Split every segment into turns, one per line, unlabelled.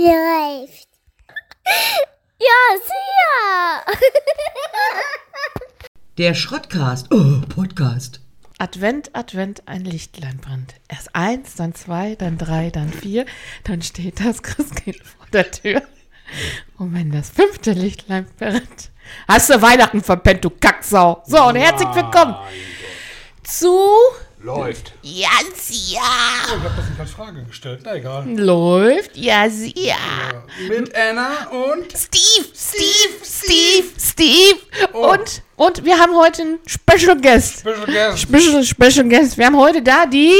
Läuft. Ja, sicher.
Der Schrottcast. Oh, Podcast.
Advent, Advent, ein Lichtlein brennt. Erst 1, dann 2, dann 3, dann 4. Dann steht das Christkind vor der Tür. Und wenn das 5. Lichtlein brennt, hast du Weihnachten verpennt, du Kacksau. So, und herzlich willkommen zu...
Läuft.
Ja, sicher.
Oh, ich habe das nicht als Frage gestellt. Na egal.
Läuft, ja, sicher.
Mit Anna und
Steve.
Oh.
Und wir haben heute einen Special Guest. Special Guest. Wir haben heute da die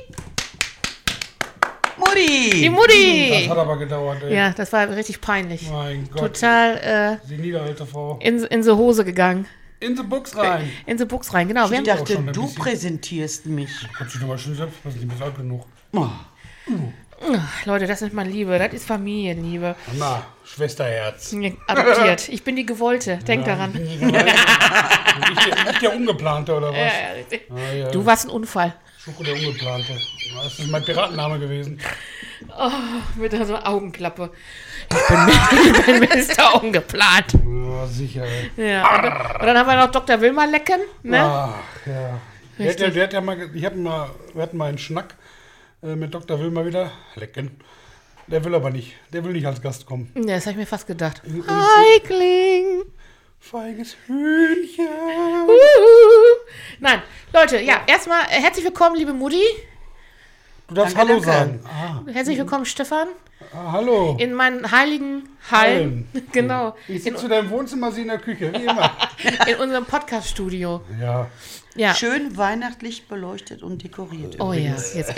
Mutti.
Mutti.
Das hat aber gedauert, ey.
Ja, das war richtig peinlich.
Mein Gott.
Total
Senile alte Frau.
in die Hose gegangen.
In the Books rein.
In die Buchs rein, genau. Wir
Ich
haben,
dachte,
schon ein
du
bisschen.
präsentierst mich.
Hat sich doch mal schon selbst passiert. Du bist alt genug.
Leute, das ist mal Liebe. Das ist Familienliebe.
Na, Schwesterherz.
Adoptiert. Ich bin die Gewollte. Denk daran.
Nicht der Ungeplante, oder was?
Ja, richtig.
Ah, ja.
Du warst ein Unfall.
Schoko der Ungeplante. Das ist mein Piratenname gewesen.
Mit so einer Augenklappe. Ich bin Mr. Ungeplant.
Ja, sicher. Ey.
Ja. Und dann haben wir noch Dr. Wilma Lecken. Ne?
Ach, ja. Der hat ja mal, wir hatten mal einen Schnack mit Dr. Wilma wieder. Lecken. Der will aber nicht. Der will nicht als Gast kommen.
Ja, das habe ich mir fast gedacht. Feigling.
Feiges Hühnchen.
Nein, Leute, ja, erstmal herzlich willkommen, liebe Mutti.
Du darfst
Danke,
Hallo
danke.
sagen.
Herzlich willkommen, Stefan.
Hallo.
In meinen heiligen Hallen. Genau.
Ich sitze in deinem Wohnzimmer, sie in der Küche, wie immer.
In unserem Podcast-Studio.
Ja.
Ja.
Schön weihnachtlich beleuchtet und dekoriert.
Oh ja, jetzt.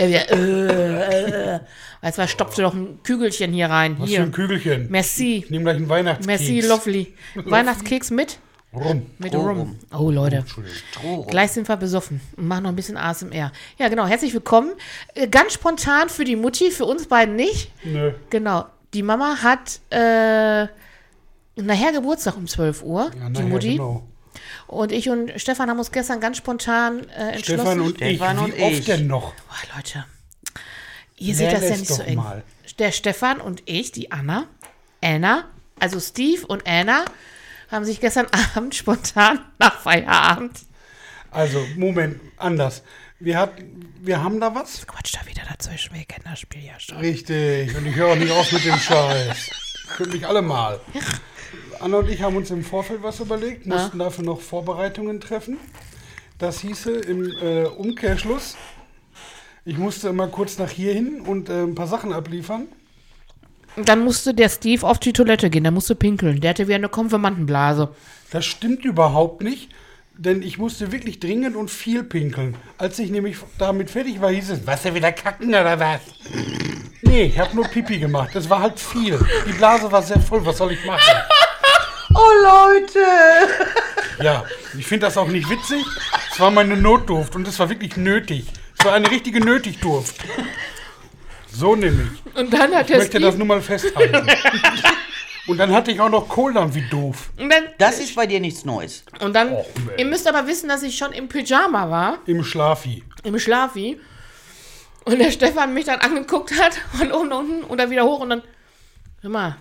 Weißt du, stopfst du doch ein Kügelchen hier rein.
Was für ein
Hier.
Kügelchen.
Merci.
Ich nehme gleich einen Weihnachtskeks.
Merci, lovely. Weihnachtskeks mit?
Rum.
Mit Rum. Oh, Leute.
Strohrum.
Gleich sind wir besoffen und machen noch ein bisschen ASMR. Ja, genau. Herzlich willkommen. Ganz spontan für die Mutti, für uns beiden nicht.
Nö.
Genau. Die Mama hat nachher Geburtstag um 12 Uhr.
Ja,
die
nachher,
Mutti.
genau.
Und ich und Stefan haben uns gestern ganz spontan entschlossen.
Stefan und ich.
Stefan und
Wie oft
ich.
denn noch?
Oh, Leute, ihr seht das ja
Nenn es
nicht so
doch
eng.
mal.
Der Stefan und ich, die Anna, also Steve und Anna, haben sich gestern Abend spontan nach Feierabend.
Also, Moment, anders. Wir haben da was?
Quatsch da wieder dazwischen, wir kennen das Spiel ja schon.
Richtig. Und ich höre auch nicht auf mit dem Scheiß. Können mich alle mal. Anna und ich haben uns im Vorfeld was überlegt, mussten dafür noch Vorbereitungen treffen. Das hieße im Umkehrschluss, ich musste immer kurz nach hier hin und ein paar Sachen abliefern.
Und dann musste der Steve auf die Toilette gehen, der musste pinkeln. Der hatte wie eine Konfirmandenblase.
Das stimmt überhaupt nicht, denn ich musste wirklich dringend und viel pinkeln. Als ich nämlich damit fertig war, hieß es, was, ja wieder kacken oder was? Nee, ich habe nur Pipi gemacht. Das war halt viel. Die Blase war sehr voll, was soll ich machen?
Oh, Leute!
Ja, ich finde das auch nicht witzig. Es war meine Notdurft und es war wirklich nötig. Es war eine richtige Nötigdurft. So nämlich.
Und dann hat
Ich
der
möchte
Steve...
das nur mal festhalten. Und dann hatte ich auch noch Kohldampf, wie doof.
Das ist bei dir nichts Neues.
Und dann,
Och, Mensch.
ihr müsst aber wissen, dass ich schon im Pyjama war,
Im Schlafi.
im Schlafi. Und der Stefan mich dann angeguckt hat, von unten und dann wieder hoch und dann, hör mal,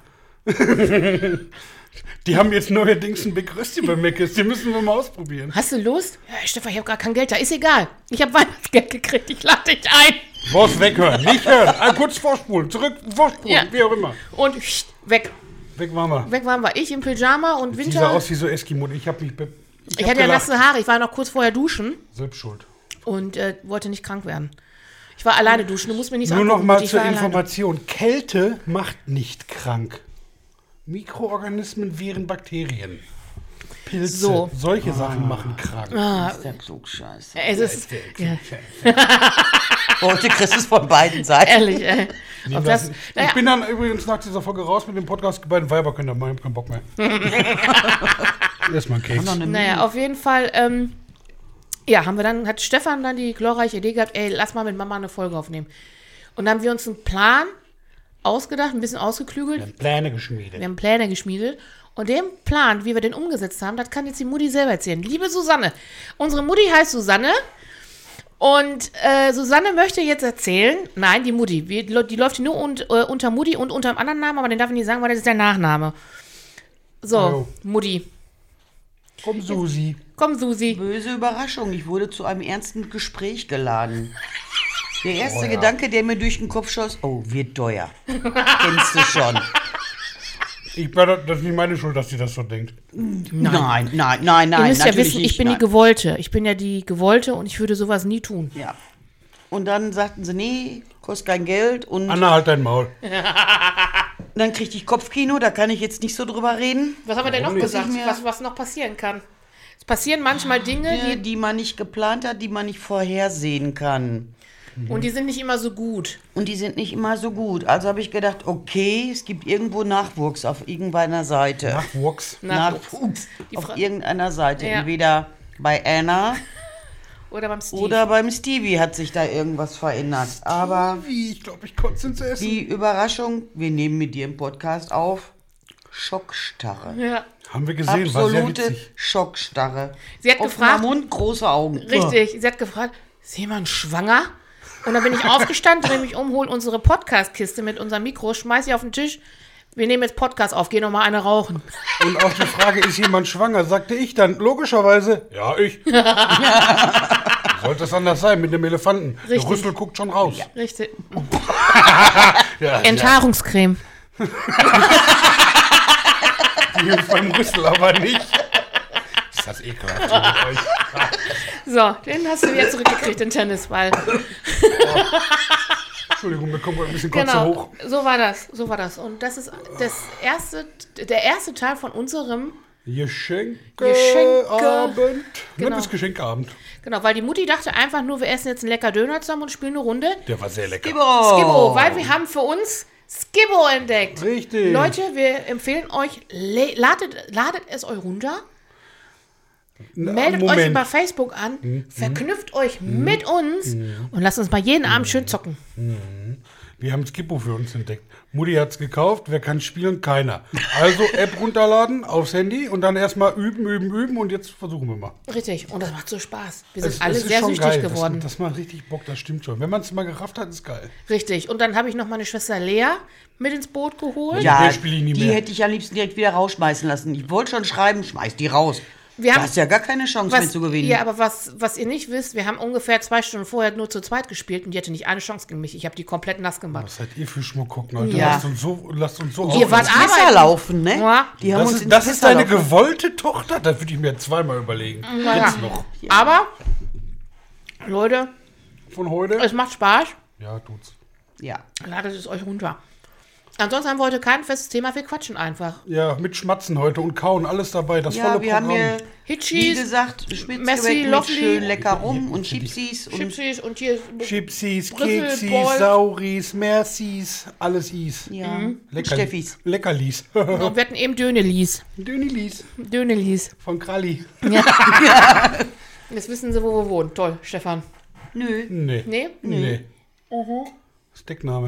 Die haben jetzt neuerdings ein Big Rösti bei Meckes. Die müssen wir mal ausprobieren.
hast du Lust? Ja, Stefan, ich habe gar kein Geld da, ist egal. Ich habe Weihnachtsgeld gekriegt, ich lade dich ein.
Boss, weghören. Nicht hören. Kurz vorspulen. Zurück, vorspulen.
Ja.
Wie auch immer.
Und weg.
Weg waren wir.
Weg waren wir. Ich im Pyjama und
Die sah
Winter.
aus wie so Eskimo. Ich habe mich...
Ich hatte ja nasse Haare, ich war noch kurz vorher duschen
Selbst schuld.
und wollte nicht krank werden. Ich war alleine duschen, du musst mir nicht so
Nur noch
angucken,
mal
ich
zur
war alleine.
Information. Kälte macht nicht krank. Mikroorganismen wären Bakterien. Pilze,
So.
solche Sachen machen krank.
Das ist der Klugscheiße.
Es ist, ja,
Heute kriegst du es von beiden Seiten.
ehrlich, ey.
Nehm
Ob
das-
das, naja,
Ich bin dann übrigens nach dieser Folge raus mit dem Podcast. Die beiden Weiber können da mal, ich hab keinen Bock mehr. Erstmal ein Keks.
naja, auf jeden Fall, hat Stefan dann die glorreiche Idee gehabt, ey, lass mal mit Mama eine Folge aufnehmen. Und dann haben wir uns einen Plan ausgedacht, ein bisschen ausgeklügelt.
Wir haben Pläne geschmiedet.
Wir haben Pläne geschmiedet. Und den Plan, wie wir den umgesetzt haben, das kann jetzt die Mutti selber erzählen. Liebe Susanne, unsere Mutti heißt Susanne Und Susanne möchte jetzt erzählen, nein, die Mutti, die läuft nur unter Mutti und unter einem anderen Namen, aber den darf ich nicht sagen, weil das ist der Nachname. So,
Oh.
Mutti.
Komm, Susi.
Komm, Susi.
Böse Überraschung, ich wurde zu einem ernsten Gespräch geladen. Der erste Gedanke, der mir durch den Kopf schoss, oh, wird teuer. Kennst du schon.
Das ist nicht meine Schuld, dass sie das so denkt.
Nein,
Ihr müsst ja
natürlich
wissen,
nicht,
ich bin die
nein.
Gewollte. Ich bin ja die Gewollte und ich würde sowas nie tun.
Ja. Und dann sagten sie, nee, kostet kein Geld. Und
Anna, halt dein Maul.
dann kriegte ich Kopfkino, da kann ich jetzt nicht so drüber reden.
Was haben wir denn noch
nicht?
gesagt, was noch passieren kann? Es passieren manchmal Dinge,
Die man nicht geplant hat, die man nicht vorhersehen kann.
und die sind nicht immer so gut.
Und die sind nicht immer so gut. Also habe ich gedacht, okay, es gibt irgendwo Nachwuchs auf irgendeiner Seite.
Nachwuchs.
Nachwuchs
Die
auf
Fra-
irgendeiner Seite.
Ja.
Entweder bei Anna
Oder beim Steve.
oder beim Stevie hat sich da irgendwas verändert. Aber
Wie? Ich glaube, ich kotze ins Essen.
die Überraschung, wir nehmen mit dir im Podcast auf, Schockstarre.
Ja,
Haben wir gesehen, war sehr
Absolute
witzig.
Schockstarre.
Sie hat
Offener
gefragt-
Mund, große Augen.
richtig. Sie hat gefragt, ist jemand schwanger? Und dann bin ich aufgestanden, drehe mich um, hol unsere Podcast-Kiste mit unserem Mikro, schmeiß sie auf den Tisch. Wir nehmen jetzt Podcast auf, geh noch mal eine rauchen.
Und auf die Frage, ist jemand schwanger, sagte ich dann logischerweise, ja, ich. Sollte es anders sein mit dem Elefanten. Der
Richtig.
Rüssel guckt schon raus.
Richtig.
Ja,
Enthaarungscreme.
ja, beim Rüssel aber nicht. Ist das ekelhaft hier mit euch.
So, den hast du wieder zurückgekriegt, den Tennisball.
Entschuldigung, mir kommt ein bisschen Kotze
Genau,
hoch.
so war das. Und das ist der erste Teil von unserem,
Geschenkeabend.
Genau.
Nennen wir es Geschenkeabend.
genau, weil die Mutti dachte einfach nur, wir essen jetzt einen lecker Döner zusammen und spielen eine Runde.
Der war sehr lecker.
Skibbo, weil wir haben für uns Skibbo entdeckt.
Richtig.
Leute, wir empfehlen euch, ladet es euch runter, meldet euch
Moment.
über Facebook an, verknüpft euch mit uns und lasst uns mal jeden Abend schön zocken.
Wir haben Skippo für uns entdeckt. Mutti hat es gekauft, wer kann spielen? Keiner. Also App runterladen aufs Handy und dann erstmal üben und jetzt versuchen wir mal.
Richtig, und das macht so Spaß. Wir sind
Es
alle
ist
sehr
schon
süchtig
geil.
geworden.
Das macht richtig Bock, das stimmt schon. Wenn man es mal gerafft hat, ist geil.
Richtig, und dann habe ich noch meine Schwester Lea mit ins Boot geholt.
Ja,
Der spiele ich nie
die
mehr.
hätte ich am liebsten direkt wieder rausschmeißen lassen. Ich wollte schon schreiben, schmeiß die raus.
Wir
Du
haben-
hast ja gar keine Chance mehr zu gewinnen.
Ja, aber was ihr nicht wisst, wir haben ungefähr 2 Stunden vorher nur zu zweit gespielt und die hatte nicht eine Chance gegen mich. Ich habe die komplett nass gemacht.
Was seid ihr für Schmuck gucken, Alter?
Ja.
Lasst uns so
Ihr wart
ins Messer
arbeiten.
laufen, ne?
Ja.
Die haben
Das
uns
ist,
ins
das ist
Messer
deine
laufen.
gewollte Tochter? Das würde ich mir zweimal überlegen.
Ja.
Jetzt noch.
Aber, Leute,
Von heute?
es macht Spaß.
Ja, tut's.
Ja.
Ladet es euch runter. Ansonsten haben wir heute kein festes Thema, wir quatschen einfach.
Ja, mit Schmatzen heute und Kauen, alles dabei, das
Ja,
volle
wir haben
Programm.
hier, wie
Hitchis,
gesagt,
Messi,
Spitzgebäck mit
Lovely.
schön lecker rum und Chipsies und
Chipsis und hier
Chipsies,
Brüssel,
Keksis,
Boll.
Sauris, Mercis, alles Is.
ja, und
Lecker,
Steffis.
Leckerlis.
und wir hatten eben Dönelis.
Dönilis
Dönelis.
von Kralli.
Jetzt wissen sie, wo wir wohnen. Toll, Stefan.
Nö.
Nee.
Nee?
Nee. Steckname.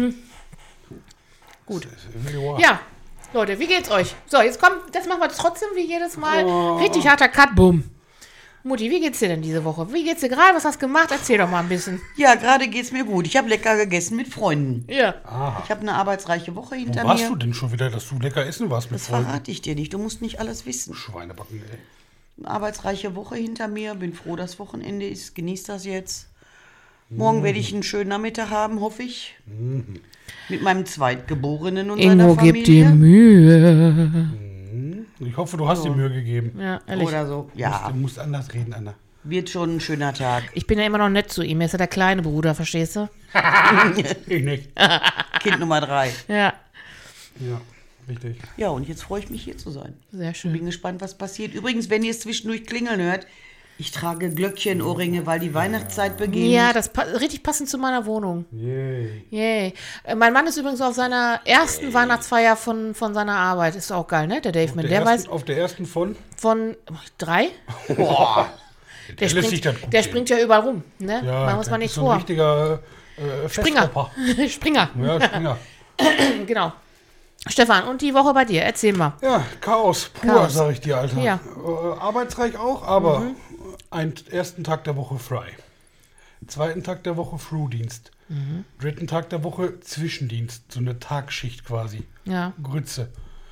Gut.
Ja.
Ja, Leute, wie geht's euch? So, jetzt kommt, das machen wir trotzdem wie jedes Mal. Richtig harter Cut, bumm. Mutti, wie geht's dir denn diese Woche? Wie geht's dir gerade? Was hast du gemacht? Erzähl doch mal ein bisschen.
Ja, gerade geht's mir gut. Ich habe lecker gegessen mit Freunden.
Ja.
Ich habe eine arbeitsreiche Woche
Wo
hinter
warst
mir.
du denn schon wieder, dass du lecker essen warst mit
Das
Freunden?
verrate ich dir nicht. Du musst nicht alles wissen.
Schweinebacken, ey.
Eine arbeitsreiche Woche hinter mir. Bin froh, dass Wochenende ist. Genieß das jetzt. Morgen werde ich einen schönen Nachmittag haben, hoffe ich. Mit meinem Zweitgeborenen und seiner
Ingo,
Familie.
gib dir Mühe.
Ich hoffe, du hast dir Mühe gegeben.
Ja, ehrlich.
Oder so. Ja,
Du musst anders reden, Anna.
wird schon ein schöner Tag.
Ich bin ja immer noch nett zu ihm. Er ist ja der kleine Bruder, verstehst du?
Ich nicht.
Kind Nummer 3.
Ja.
Ja, richtig.
Ja, und jetzt freue ich mich, hier zu sein.
Sehr schön.
Bin gespannt, was passiert. Übrigens, wenn ihr es zwischendurch klingeln hört, ich trage Glöckchenohrringe, weil die Weihnachtszeit beginnt.
Ja, das richtig passend zu meiner Wohnung.
Yay.
Yay. Mein Mann ist übrigens auf seiner ersten Weihnachtsfeier von seiner Arbeit. Ist auch geil, ne? Der Dave Man. Der weiß
Auf der ersten von?
von 3.
Boah.
Der
lässt sich das gut
der
gehen.
springt ja überall rum. Ne?
Ja,
Machen wir uns mal
das
nichts
ist so ein
vor.
richtiger
Springer.
Festhopper.
Springer.
Ja, Springer.
Genau. Stefan, und die Woche bei dir? Erzähl mal.
Ja, Chaos pur,
Chaos.
sag ich dir, Alter.
Ja.
Arbeitsreich auch, aber einen ersten Tag der Woche frei. 2. Tag der Woche Frühdienst. 3. Tag der Woche Zwischendienst, so eine Tagschicht quasi.
Ja.
Grütze.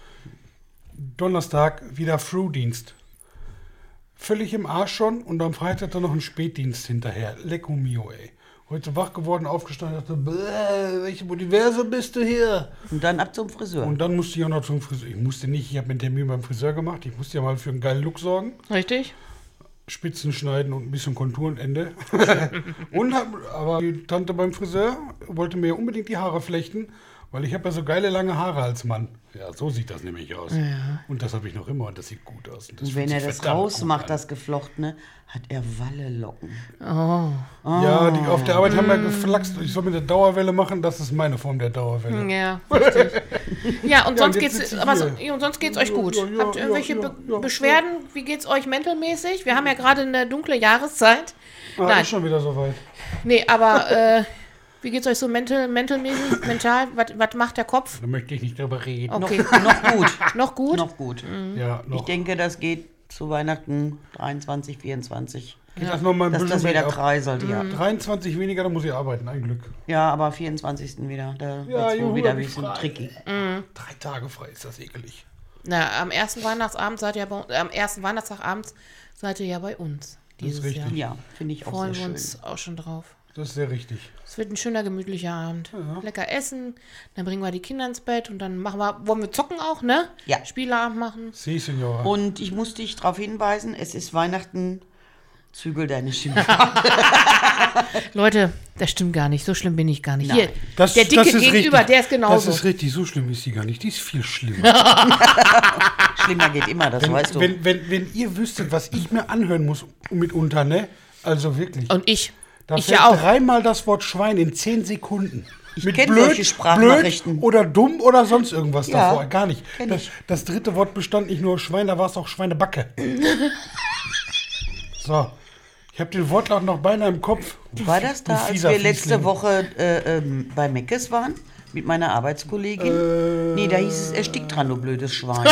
Donnerstag wieder Frühdienst. Völlig im Arsch schon und am Freitag dann noch ein Spätdienst hinterher. Lecco mio, ey. Heute wach geworden, aufgestanden, dachte, welche Multiverse bist du hier?
Und dann ab zum Friseur.
Und dann musste ich auch noch zum Friseur. Ich musste nicht, ich habe mir einen Termin beim Friseur gemacht. Ich musste ja mal für einen geilen Look sorgen.
Richtig?
Spitzen schneiden und ein bisschen Kontur und Ende. Aber die Tante beim Friseur wollte mir unbedingt die Haare flechten, weil ich habe ja so geile lange Haare als Mann. Ja, so sieht das nämlich aus.
Ja.
Und das habe ich noch immer und das sieht gut aus. Und,
Und wenn er das rausmacht, das Geflochtene, hat er Wallelocken.
Oh.
Ja, die auf der Arbeit haben wir geflaxt. Ich soll mir eine Dauerwelle machen, das ist meine Form der Dauerwelle.
Ja, richtig. Ja, und sonst
und jetzt
geht's,
sitze ich
aber
hier.
und sonst geht's euch gut.
Ja,
Habt ihr irgendwelche
ja.
Beschwerden? Wie geht's euch mentalmäßig? Wir haben ja gerade eine dunkle Jahreszeit.
Ist schon wieder soweit.
Nee, aber wie geht's euch so mentalmäßig, mental? Was macht der Kopf?
Da möchte ich nicht drüber reden.
Okay.
Noch gut.
Noch gut?
Noch gut.
Ja,
Ich denke, das geht zu Weihnachten 23, 24.
Geht das noch mal ein
Dass
bisschen
das wieder
bergab.
kreiselt, ja.
23 weniger, da muss ich arbeiten, ein Glück.
Ja, aber 24. wieder. Da
Ja,
wird's
juhu,
wohl wieder
hab
ein
ich
bisschen
frei.
tricky.
3 Tage frei, ist das ekelig.
Na, am ersten Weihnachtsabend seid ihr am ersten Weihnachtstagabend seid ihr ja bei uns dieses
richtig.
Jahr.
Ja, finde ich auch
Freuen
sehr
wir
schön.
uns auch schon drauf.
Das ist sehr richtig.
Es wird ein schöner, gemütlicher Abend. Lecker essen, dann bringen wir die Kinder ins Bett und dann wollen wir zocken auch, ne?
Ja.
Spieleabend machen.
Sie, Signora.
Und ich muss dich darauf hinweisen, es ist Weihnachten, zügel deine Stimme.
Leute, das stimmt gar nicht. So schlimm bin ich gar nicht.
Nein.
Hier, der Dicke gegenüber,
richtig.
der ist genauso.
Das ist richtig, so schlimm ist sie gar nicht. Die ist viel schlimmer.
Schlimmer geht immer, das weißt du.
Wenn ihr wüsstet, was ich mir anhören muss mitunter, ne? Also wirklich.
Und ich.
Da
Ich
fällt
ja auch.
3-mal das Wort Schwein in 10 Sekunden.
Ich kenn solche Sprachnachrichten.
Blöd oder dumm oder sonst irgendwas
Ja,
davor. Gar nicht.
kenn ich.
Das dritte Wort bestand nicht nur Schwein, da war es auch Schweinebacke. So. Ich habe den Wortlaut noch beinahe im Kopf.
War das da,
Du
als
fieser
wir letzte
Fiesling.
Woche bei Meckes waren? Mit meiner Arbeitskollegin? Nee, da hieß es, erstick dran, du blödes Schwein.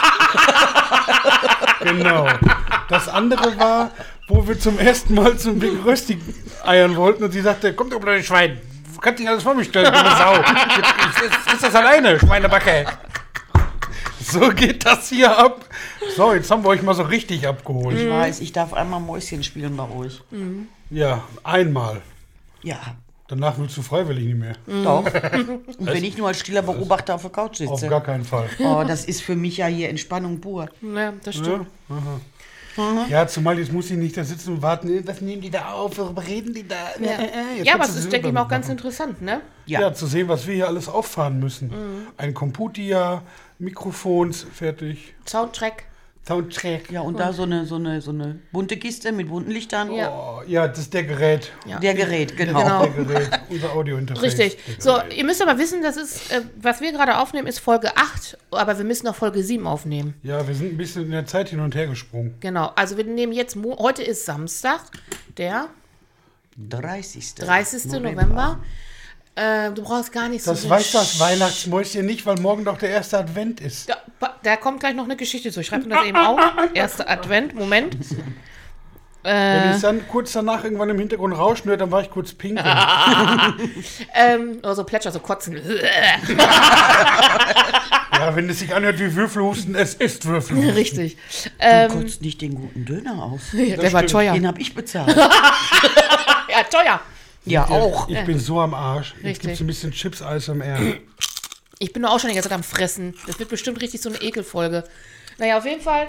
Genau. Das andere war, wo wir zum ersten Mal zum Big Rösti eiern wollten und sie sagte, komm doch blödes Schwein, du kannst nicht alles vor mich stellen, dumme Sau. Ich ist das alleine, Schweinebacke. So geht das hier ab. So, jetzt haben wir euch mal so richtig abgeholt.
Ich weiß, ich darf einmal Mäuschen spielen bei euch.
Ja, einmal.
Ja,
Danach willst du freiwillig nicht mehr.
doch. Und wenn ich nur als stiller Beobachter auf der Couch
Auf
sitze.
gar keinen Fall.
Oh, das ist für mich ja hier Entspannung pur.
Ja, das stimmt.
Ja, zumal jetzt muss ich nicht da sitzen und warten, was nehmen die da auf, worüber reden die da? Jetzt
Ja, aber
kannst
es
du
ist,
selber
denke ich mal, auch ganz
mitmachen.
interessant, ne?
Ja, zu sehen, was wir hier alles auffahren müssen. Ein Computer, Mikrofons, fertig.
Soundtrack.
Soundtrack.
Ja, und da so eine bunte Kiste mit bunten Lichtern.
Ja.
Oh, ja, das ist der Gerät.
Ja.
Der Gerät, genau.
Genau.
Der Gerät, unser Audio-Interface.
Richtig.
Der
So,
Gerät.
ihr müsst aber wissen, das ist, was wir gerade aufnehmen, ist Folge 8, aber wir müssen noch Folge 7 aufnehmen.
Ja, wir sind ein bisschen in der Zeit hin und her gesprungen.
Genau. Also wir nehmen jetzt, heute ist Samstag, der
30.
30. November. Du brauchst gar nicht so
Das
viel
weiß das Weihnachtsmäuschen nicht, weil morgen doch der erste Advent ist.
Da kommt gleich noch eine Geschichte zu. Ich schreibe mir das eben auf. Erster Advent, Moment.
Wenn ich dann kurz danach irgendwann im Hintergrund rauschen hört, dann war ich kurz pinkeln.
Oder so Plätscher, so kotzen.
Ja, wenn es sich anhört wie Würfelhusten, es ist Würfelhusten.
Richtig.
Du kotzt nicht den guten Döner aus.
Ja, der war
stimmt.
teuer.
Den hab ich bezahlt.
Ja, teuer.
Ja, auch.
Ich bin so am Arsch. Jetzt
Richtig.
gibt es ein bisschen Chips-Eis am R.
Ich bin auch schon die ganze Zeit am Fressen. Das wird bestimmt richtig so eine Ekelfolge. Naja, auf jeden Fall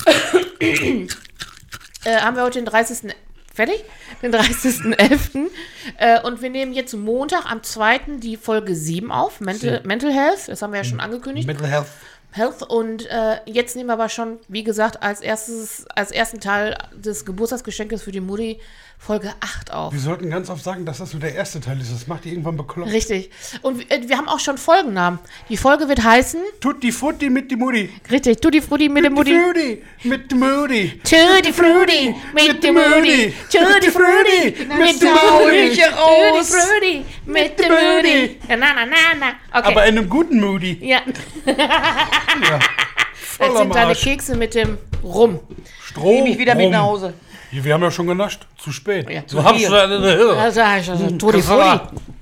haben wir heute den 30. Fertig? Den 30.11. Und wir nehmen jetzt Montag am 2. die Folge 7 auf. Mental Health. Das haben wir ja schon angekündigt.
Mental Health.
Und jetzt nehmen wir aber schon, wie gesagt, als ersten Teil des Geburtstagsgeschenkes für die Mutti Folge 8 auf.
Wir sollten ganz oft sagen, dass das nur der erste Teil ist. Das macht die irgendwann bekloppt.
Richtig. Und wir haben auch schon Folgennamen. Die Folge wird heißen,
Tutti Frutti mit die Mutti.
richtig, Tutti Frutti mit der Mutti.
Frutti mit die Mutti.
Tutti Frutti mit der Mutti. Tutti Frutti mit der
hol
Mutti.
mich hier raus.
Tutti Frutti mit der Mutti. Na, na, na, na. Okay.
Aber in einem guten Moody.
Ja,
Ja.
das
Voll am
sind deine
Arsch.
Kekse mit dem Rum.
Strom.
Nehme ich wieder mit
rum.
nach Hause.
Wir haben ja schon genascht. Zu spät.
Ja.
Du hast
Da sag ich also, Todi Fodi.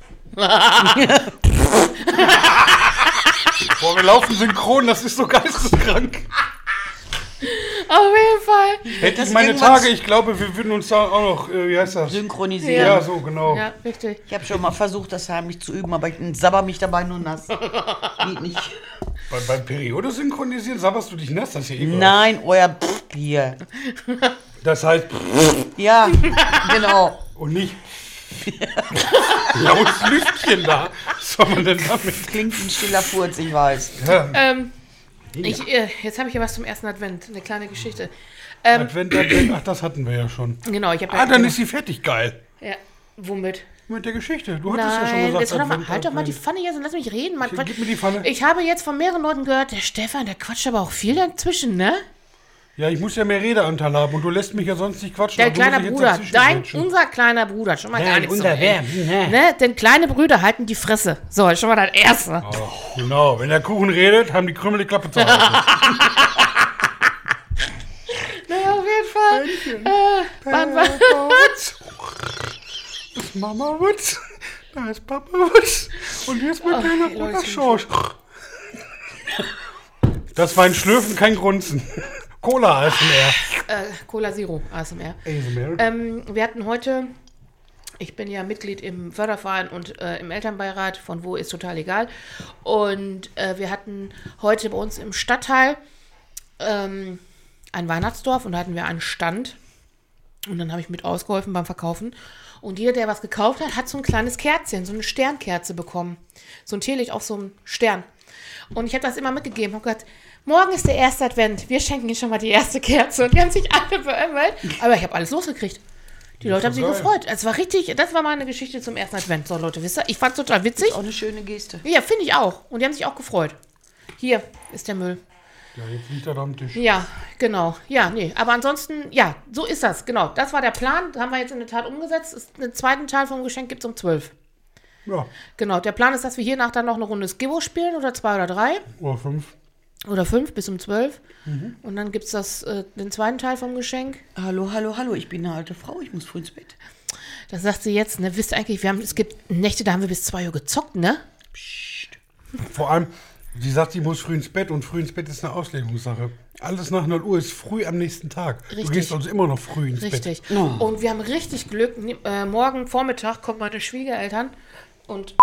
Boah, wir laufen synchron, das ist so geisteskrank.
Auf jeden Fall.
Hätte
Das
ich meine
irgendwas-
Tage, ich glaube, wir würden uns da auch noch, wie heißt das?
Synchronisieren.
Ja, so, genau.
Ja, richtig.
Ich habe schon mal versucht, das heimlich zu üben, aber ich sabber mich dabei nur nass. Geht nicht.
Beim Periode synchronisieren, sabberst du dich nass, das ist ja egal.
Nein, euer Pff hier.
Das heißt,
Ja, genau.
und nicht lautes Lüftchen da. Was soll man denn damit?
Klingt ein stiller Furz, ich weiß.
Ja,
Jetzt habe ich ja was zum ersten Advent, eine kleine Geschichte.
Advent, ach, das hatten wir ja schon.
Genau, ich habe
Ah, dann ist sie fertig, geil.
ja, womit?
Mit der Geschichte. Du hattest ja schon
Nein,
gesagt,
jetzt
Advent,
halt doch mal die
Advent.
Pfanne jetzt und lass mich reden. Mann.
Gib mir die Pfanne.
Ich habe jetzt von mehreren Leuten gehört, der Stefan, der quatscht aber auch viel dazwischen, ne?
Ja, ich muss ja mehr Redeanteil haben und du lässt mich ja sonst nicht quatschen.
Der
aber du
kleine
musst dich jetzt
Bruder,
dazwischen quetschen.
unser kleiner Bruder, schon mal gar nichts
unser
zu reden. Ne? Denn kleine Brüder halten die Fresse. So, schon mal das Erste.
Oh, genau, wenn der Kuchen redet, haben die Krümel die Klappe zu halten.
Naja, auf jeden Fall. Wann war
Das ist Mama Wutz, da ist Papa Wutz und hier ist mein kleiner Bruder
Leute.
Schorsch. Das war ein Schlürfen, kein Grunzen. Cola ASMR.
Cola Zero ASMR.
ASMR.
Wir hatten heute, ich bin ja Mitglied im Förderverein und im Elternbeirat, von wo ist total egal. Und wir hatten heute bei uns im Stadtteil ein Weihnachtsdorf und da hatten wir einen Stand. Und dann habe ich mit ausgeholfen beim Verkaufen. Und jeder, der was gekauft hat, hat so ein kleines Kerzchen, so eine Sternkerze bekommen. So ein Teelicht auf so einem Stern. Und ich habe das immer mitgegeben. Habe gesagt, morgen ist der erste Advent. Wir schenken Ihnen schon mal die erste Kerze. Und die haben sich alle beömmelt. Aber ich habe alles losgekriegt. Die Leute haben sich
geil.
gefreut. Es war richtig, das war mal eine Geschichte zum ersten Advent. So, Leute, wisst ihr, ich fand es total witzig.
Auch eine schöne Geste.
Ja, finde ich auch. Und die haben sich auch gefreut. Hier ist der Müll.
Ja, jetzt liegt er da am Tisch.
Ja, genau. Ja, nee. Aber ansonsten, ja, so ist das. Genau. Das war der Plan. Das haben wir jetzt in der Tat umgesetzt. Den zweiten Teil vom Geschenk gibt es um 12.
Ja,
Genau. Der Plan ist, dass wir hier nach dann noch eine Runde Skibbo spielen oder 2 oder 3
oder 5.
oder 5 bis um 12. Und dann gibt es den zweiten Teil vom Geschenk.
Hallo, hallo, hallo, ich bin eine alte Frau, ich muss früh ins Bett.
Das sagt sie jetzt, ne? Wisst ihr eigentlich, es gibt Nächte, da haben wir bis 2 Uhr gezockt, ne?
Vor allem, sie sagt, sie muss früh ins Bett und früh ins Bett ist eine Auslegungssache. Alles nach 0 Uhr ist früh am nächsten Tag.
Richtig.
Du gehst also immer noch früh ins Bett.
Richtig. Und wir haben richtig Glück. Morgen Vormittag kommen meine Schwiegereltern und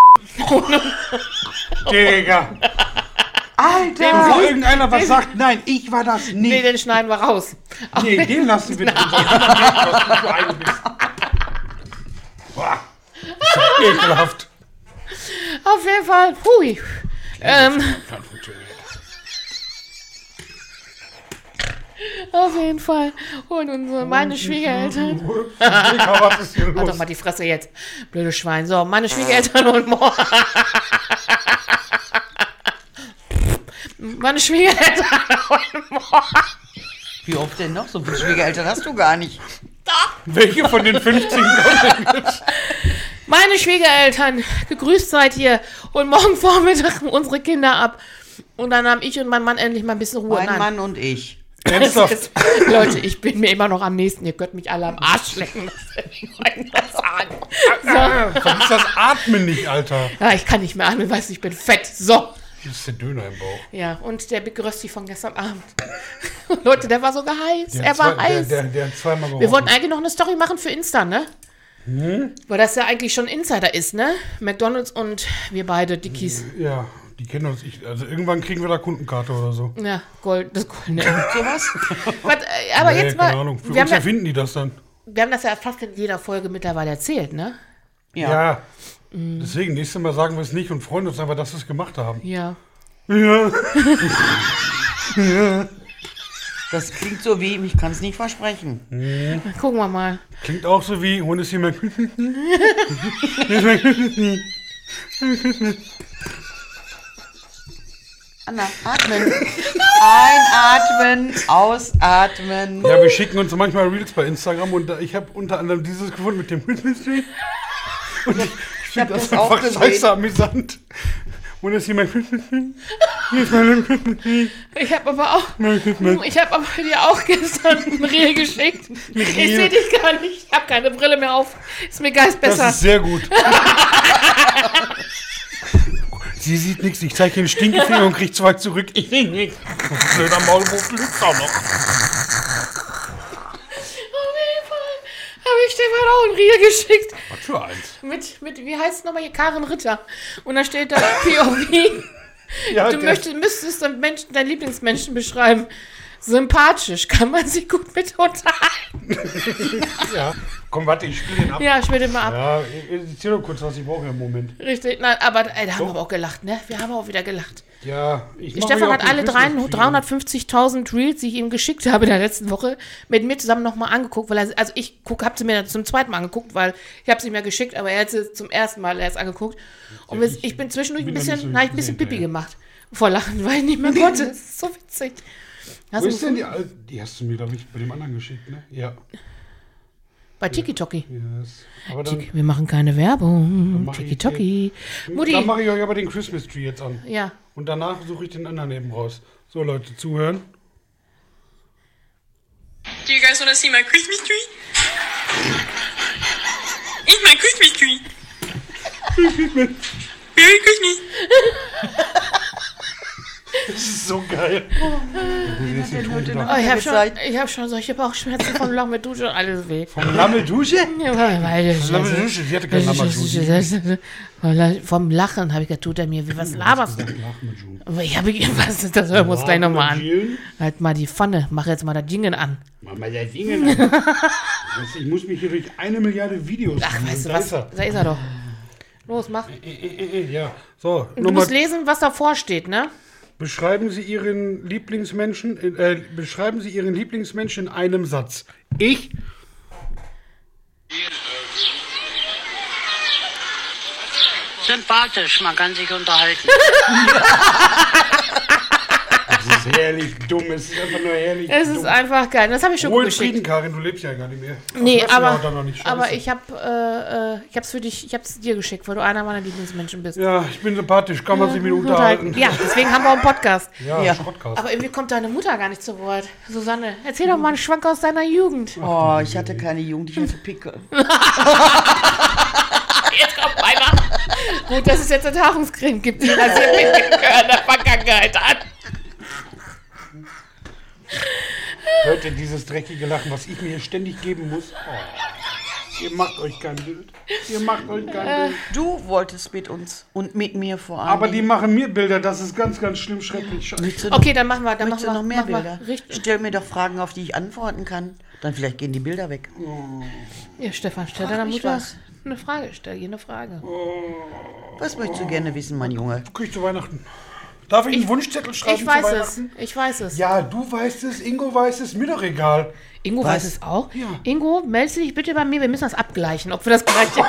Digga.
Alter!
Bevor irgendeiner was sagt, nein, ich war das
nee,
nicht.
den schneiden wir raus.
Nee, den lassen wir drin. Sonst niemand merkt, was du für eine bist. Boah. Das ist ja ekelhaft.
Auf jeden Fall. Hui.
Kann funktionieren.
Auf jeden Fall. Und meine Schwiegereltern.
Digga, was ist hier
Halt doch
los?
mal die Fresse jetzt. Blödes Schwein. So, meine Schwiegereltern und morgen. Meine Schwiegereltern und morgen.
Wie oft denn noch? So viele Schwiegereltern hast du gar nicht.
Welche von den 15 kommen jetzt?
Meine Schwiegereltern, gegrüßt seid ihr. Und morgen Vormittag unsere Kinder ab. Und dann haben ich und mein Mann endlich mal ein bisschen Ruhe.
Mein Mann und ich.
Ernsthaft?
Leute, ich bin mir immer noch am nächsten. Ihr könnt mich alle am Arsch lecken. Das will ich euch nur sagen.
Vergiss das Atmen nicht, Alter.
Ja, ich kann nicht mehr atmen, weißt du, ich bin fett. So.
Das ist der Döner im Bauch.
Ja, und der Big Rösti von gestern Abend. Leute, der war sogar heiß. Er war heiß.
Der hat zweimal gerochen.
Wir wollten eigentlich noch eine Story machen für Insta, ne? Weil das ja eigentlich schon Insider ist, ne? McDonald's und wir beide, Dickies.
Ja, die kennen uns. Also irgendwann kriegen wir da Kundenkarte oder so.
Ja, das Goldene.
Sowas?
Aber
Nee,
jetzt mal,
keine Ahnung. Für
wir
uns
haben,
erfinden die das dann.
wir haben das ja fast in jeder Folge mittlerweile erzählt, ne?
Ja. Deswegen, nächstes Mal sagen wir es nicht und freuen uns einfach, dass wir es gemacht haben.
Ja.
Ja.
Das klingt so wie, ich kann es nicht versprechen.
Dann gucken wir mal.
Klingt auch so wie, und ist jemand.
Anna, atmen. Einatmen, ausatmen.
Ja, wir schicken uns manchmal Reels bei Instagram und ich habe unter anderem dieses gefunden mit dem und ich finde
hab
das
das auch
einfach
gesehen.
scheiße amüsant. Und ist jemand.
Ich habe aber dir auch gestern ein Reel geschickt. Ich sehe dich gar nicht. Ich habe keine Brille mehr auf. Ist mir Geist besser.
Das ist sehr gut. Sie sieht nichts. Ich zeige den Stinkefinger und krieg 2 zurück. Ich sehe nichts. Blöder Maulwurf lügt auch noch.
Auf jeden Fall habe ich Stefan auch ein Reel geschickt.
Was für eins?
Mit wie heißt es nochmal hier? Karin Ritter. Und da steht da POV.
Ja,
Du müsstest deinen Lieblingsmenschen beschreiben. Sympathisch, kann man sich gut mit unterhalten.
Ja. Komm, warte, ich spiele den ab.
Ja, ich will den mal ab.
Ja, erzähl doch kurz, was ich brauche im Moment.
Richtig, nein, aber ey, da haben wir aber auch gelacht, ne? Wir haben auch wieder gelacht.
Ja,
Stefan hat alle 350.000 Reels, die ich ihm geschickt habe in der letzten Woche, mit mir zusammen nochmal angeguckt, weil ich habe sie mir zum zweiten Mal angeguckt, weil ich habe sie mir geschickt, aber er hat sie zum ersten Mal erst angeguckt. Und ich bin zwischendurch ein bisschen Pipi gemacht. Vor Lachen, weil ich nicht mehr konnte. Das ist so witzig.
Wo ist denn die alte? Die hast du mir, glaube ich, bei dem anderen geschickt, ne? Ja.
Bei Tiki-Toki.
Yes. Aber dann,
Wir machen keine Werbung.
mach ich
Tiki-Toki. Mutti.
dann mache ich euch aber den Christmas Tree jetzt an.
Ja.
Und danach suche ich den anderen eben raus. So, Leute, zuhören.
Do you guys want to see my Christmas tree? It's my Christmas tree. Merry Christmas.
Das ist so geil.
Ich habe schon solche Bauchschmerzen vom Lammeldusche und alles weh.
Vom Lammeldusche?
Lammeldusche,
sie hatte keine Lammeldusche.
Vom Lachen habe ich gesagt, tut er mir, was laberst du? Das hören wir uns gleich nochmal an. Halt mal die Pfanne, mach jetzt mal das Ding an.
Mach mal das Ding an. Ich muss mich hier durch 1 Milliarde Videos
Ach,
machen.
weißt du was? Da ist er doch. Los, mach.
Ja, so.
Du musst lesen, was davor steht, ne?
Beschreiben Sie Ihren Lieblingsmenschen in einem Satz. Ich.
Sympathisch, man kann sich unterhalten.
Das ist herrlich dumm. Es ist einfach nur herrlich
Es
dumm.
ist einfach geil. Das habe ich schon
Wohl
geschickt.
Frieden, Karin, du lebst ja gar nicht mehr.
Nee,
Das
aber,
ist ja auch noch nicht scheiße.
aber ich hab's für dich, ich hab's dir geschickt, weil du einer meiner Lieblingsmenschen bist.
Ja, ich bin sympathisch, kann man sich mit unterhalten.
Ja, deswegen haben wir auch einen Podcast.
Ja, Schrottcast.
Aber irgendwie kommt deine Mutter gar nicht zu Wort. Susanne, erzähl doch mal einen Schwank aus deiner Jugend.
Oh, ich hatte keine Jugend, ich hatte Pickel.
Jetzt kommt Weihnachten. Gut, dass es jetzt eine Tagungscreme gibt, die rasiert mit dem Gehör der Vergangenheit an.
Hört ihr dieses dreckige Lachen, was ich mir hier ständig geben muss? Oh, ihr macht euch kein Bild. Ihr macht euch kein Bild.
Du wolltest mit uns und mit mir vor allem.
Aber die machen mir Bilder, das ist ganz, ganz schlimm, schrecklich. Scheiße.
Okay, dann machen wir,
Möchtest du noch mehr Bilder?
Richtig.
Stell mir doch Fragen, auf die ich antworten kann. Dann vielleicht gehen die Bilder weg.
Ja, Stefan, stell
Frag
deiner
mich
Mutter
was.
eine Frage. Stell ihr eine Frage.
Was möchtest du gerne wissen, mein Junge?
Krieg ich zu Weihnachten. Darf ich einen Wunschzettel schreiben
Ich
zu
weiß es.
Weihnachten?
Ich weiß es.
Ja, du weißt es, Ingo weiß es, mir doch egal.
Ingo
Was?
weiß es auch.
Ja.
Ingo, melde dich bitte bei mir. Wir müssen das abgleichen, ob wir das gleiche.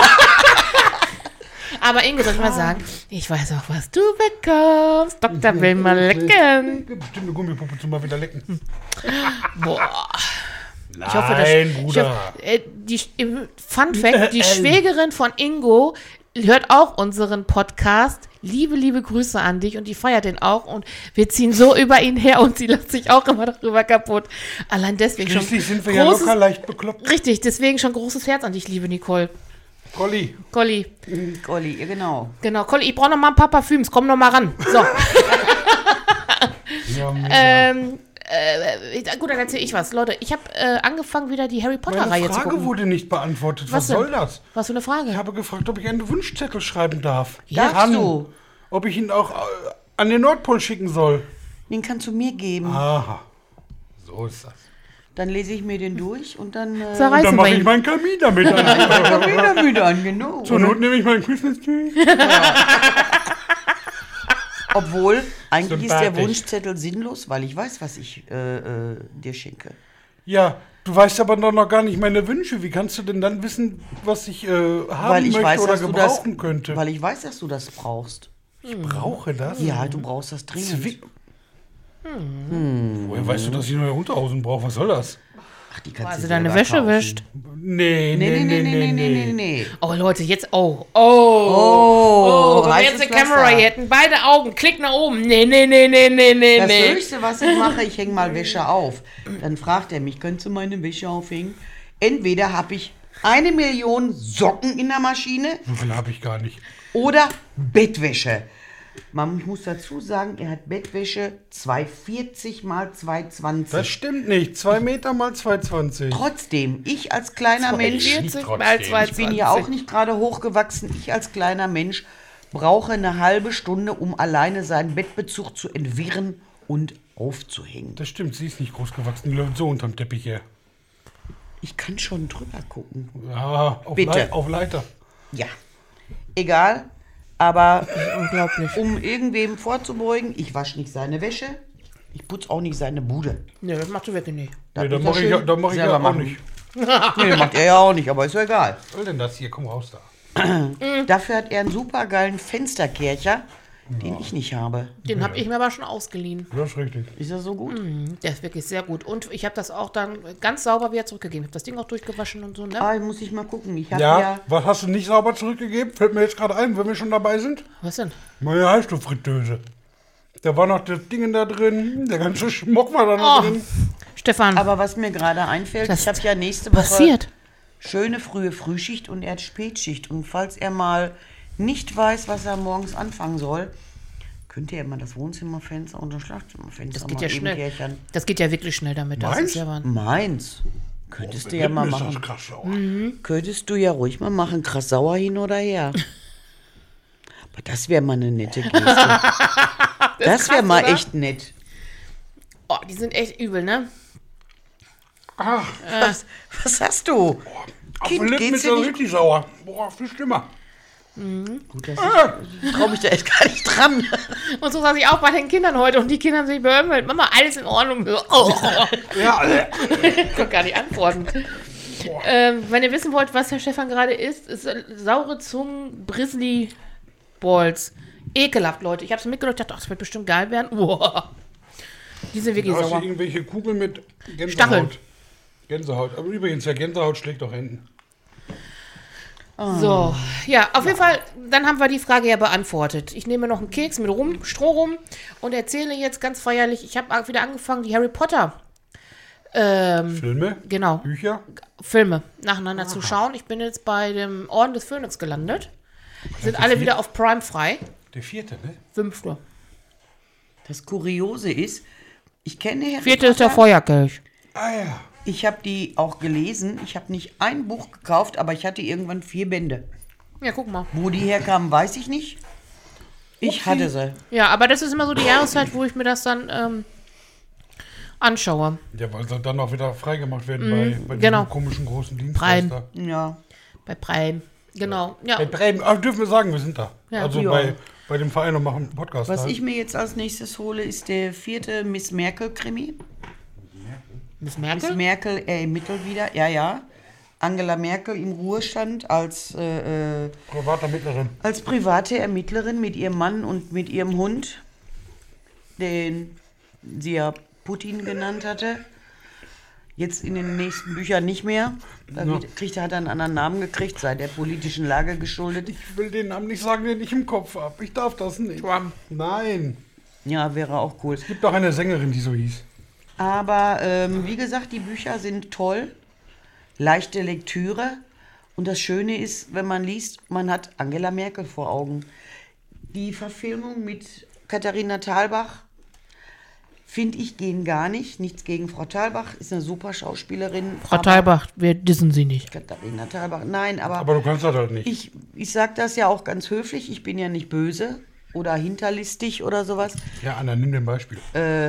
Aber Ingo, soll ich mal sagen, ich weiß auch, was du bekommst. Doktor will mal lecken.
Bestimmt eine Gummipuppe zum mal wieder lecken.
Boah.
Nein,
Ich hoffe, dass,
Bruder.
Fun Fact, die Schwägerin von Ingo hört auch unseren Podcast. Liebe Grüße an dich und die feiert den auch und wir ziehen so über ihn her und sie lässt sich auch immer darüber kaputt. Allein deswegen
Schließlich
schon
sind wir ja locker leicht bekloppt.
Richtig, deswegen schon großes Herz an dich, liebe Nicole.
Colli.
Colli,
Golli, ja, genau.
genau. Colli, ich brauche noch mal ein paar Parfüms, komm noch mal ran. So,
Ja,
gut, dann erzähle ich was. Leute, ich habe angefangen, wieder die Harry
meine
Potter-Reihe zu
Frage
gucken.
wurde nicht beantwortet. Was
denn?
soll das?
Was für eine Frage?
Ich habe gefragt, ob ich einen Wunschzettel schreiben darf.
Ja.
Darfst du?
Ob ich ihn auch an den Nordpol schicken soll.
Den kannst du mir geben.
Aha. So ist das.
Dann lese ich mir den durch und dann
Und
Zerreißen
dann
wir
mache ich
ihn.
meinen Kamin damit an.
wieder müde an, genau.
Zur Not nehme ich meinen Christmas Tree.
Obwohl, eigentlich ist der
Sympathisch.
Wunschzettel sinnlos, weil ich weiß, was ich dir schenke.
Ja, du weißt aber noch gar nicht meine Wünsche. Wie kannst du denn dann wissen, was ich haben
Weil ich
möchte
weiß,
oder
dass du das,
gebrauchen könnte?
weil ich weiß, dass du das brauchst.
Ich brauche das?
Ja, du brauchst das dringend.
Woher weißt du, dass ich neue Unterhosen brauche? Was soll das?
Ach, die kannst
Also
du
deine
selber
Wäsche
kaufen.
wäscht.
Nee.
Oh Leute, jetzt,
Oh,
wenn wir
heißes
jetzt eine Kamera
Wasser.
hier hätten, beide Augen, klick nach oben. Nee.
Das Höchste, was ich mache, ich hänge mal Wäsche auf. Dann fragt er mich, könntest du meine Wäsche aufhängen? Entweder habe ich 1 Million Socken in der Maschine
So viel habe ich gar nicht.
oder Bettwäsche. Ich muss dazu sagen, er hat Bettwäsche 240 mal 220.
Das stimmt nicht. 2 Meter mal 2,20.
Trotzdem, ich als kleiner Mensch,
40
trotzdem.
mal
Ich
220.
ich bin ja auch nicht gerade hochgewachsen, ich als kleiner Mensch brauche eine halbe Stunde, um alleine seinen Bettbezug zu entwirren und aufzuhängen.
Das stimmt, sie ist nicht groß gewachsen. Die läuft so unterm Teppich her.
Ich kann schon drüber gucken.
Ja, auf,
Bitte.
Auf Leiter.
Ja, egal, aber
Unglaublich.
um irgendwem vorzubeugen, ich wasche nicht seine Wäsche, ich putze auch nicht seine Bude.
Nee, das machst du wirklich nicht.
Das
Nee,
muss
dann
er
mache ich,
schön
da mach ich
selber
ja auch
machen.
nicht.
Nee, macht er ja auch nicht, aber ist ja egal.
Was soll denn das hier? Komm raus da.
Dafür hat er einen supergeilen Fensterkercher, den ich nicht habe.
Den habe ich mir aber schon ausgeliehen.
Das ist richtig.
Ist das so gut?
Der ist wirklich sehr gut. Und ich habe das auch dann ganz sauber wieder zurückgegeben. Ich habe das Ding auch durchgewaschen und so, ne?
Ah, muss ich mal gucken. Ich habe
Ja,
ja,
was hast du nicht sauber zurückgegeben? Fällt mir jetzt gerade ein, wenn wir schon dabei sind.
Was denn?
Meine Heißluftfritteuse. Da war noch das Ding da drin, der ganze Schmuck war da noch
Oh,
drin.
Stefan,
aber was mir gerade einfällt,
Das
ich habe ja nächste Woche
passiert.
schöne frühe Frühschicht und er hat Spätschicht. Und falls er mal nicht weiß, was er morgens anfangen soll, könnte er mal das Wohnzimmerfenster und das Schlafzimmerfenster
Das geht
mal
ja
eben
schnell.
kärchern.
Das geht ja wirklich schnell damit. Das
Meinst?
ist ja Wahnsinn.
Meins. Könntest du ja mal
Ist das
machen.
krass sauer.
Könntest du ja ruhig mal machen. Krass sauer hin oder her. Aber das wäre mal eine nette Geste. Das wäre
krass,
mal
oder?
echt nett.
Oh, die sind echt übel, ne?
Ach,
Was hast du?
auf
Kind,
den Lippen
geht's
ist
dir
das
nicht?
richtig sauer. Boah, viel schlimmer.
Gut, ich traue mich da echt gar nicht dran.
Und so saß ich auch bei den Kindern heute und die Kinder haben sich beömmelt. Mama, alles in Ordnung. Oh.
Ja,
Ich konnte gar nicht antworten. Wenn ihr wissen wollt, was der Stefan gerade isst, ist saure Zungen Brizzly Balls. Ekelhaft, Leute. Ich habe es mitgedacht, dachte, ach, das wird bestimmt geil werden. Uah. Die sind wirklich
da hast du
sauer.
irgendwelche Kugeln mit Gänsehaut.
Stacheln.
Gänsehaut. Aber übrigens, ja, Gänsehaut schlägt doch Händen.
So, ja, auf jeden Fall, dann haben wir die Frage ja beantwortet. Ich nehme noch einen Keks mit Stroh rum und erzähle jetzt ganz feierlich, ich habe wieder angefangen, die Harry Potter
Filme,
genau,
Bücher.
Filme nacheinander zu schauen. Ich bin jetzt bei dem Orden des Phönix gelandet. Die sind alle wieder auf Prime frei.
Der 4., ne?
5.
Das Kuriose ist, ich kenne Harry
4. ist der
Potter.
Feuerkelch.
Ah ja.
Ich habe die auch gelesen. Ich habe nicht ein Buch gekauft, aber ich hatte irgendwann 4 Bände.
Ja, guck mal.
Wo die herkamen, weiß ich nicht. Ich hatte sie.
Ja, aber das ist immer so die Jahreszeit, wo ich mir das dann anschaue.
Ja, weil sie dann auch wieder freigemacht werden bei
genau.
diesem komischen großen Dienstleister.
Ja.
Bei Prime. Genau. Ja.
Bei Bremen, dürfen wir sagen, wir sind da.
Ja.
Also
Ja.
bei dem Verein und machen einen Podcast.
Was
da.
ich mir jetzt als nächstes hole, ist der 4. Miss Merkel-Krimi.
Miss
Miss
Merkel?
Merkel ermittelt wieder, ja. Angela Merkel im Ruhestand als
Privatermittlerin.
private Ermittlerin mit ihrem Mann und mit ihrem Hund, den sie ja Putin genannt hatte. Jetzt in den nächsten Büchern nicht mehr. Da hat er einen anderen Namen gekriegt, sei der politischen Lage geschuldet.
Ich will den Namen nicht sagen, den ich im Kopf habe. Ich darf das nicht.
Trump.
Nein.
Ja, wäre auch cool.
Es gibt doch eine Sängerin, die so hieß.
Aber wie gesagt, die Bücher sind toll, leichte Lektüre. Und das Schöne ist, wenn man liest, man hat Angela Merkel vor Augen. Die Verfilmung mit Katharina Thalbach, finde ich, gehen gar nicht. Nichts gegen Frau Thalbach, ist eine super Schauspielerin.
Frau
aber-
Thalbach, wir dissen sie nicht.
Katharina Thalbach, nein, aber
Aber du kannst das halt nicht.
ich sage das ja auch ganz höflich, ich bin ja nicht böse oder hinterlistig oder sowas.
Ja, Anna, nimm den Beispiel.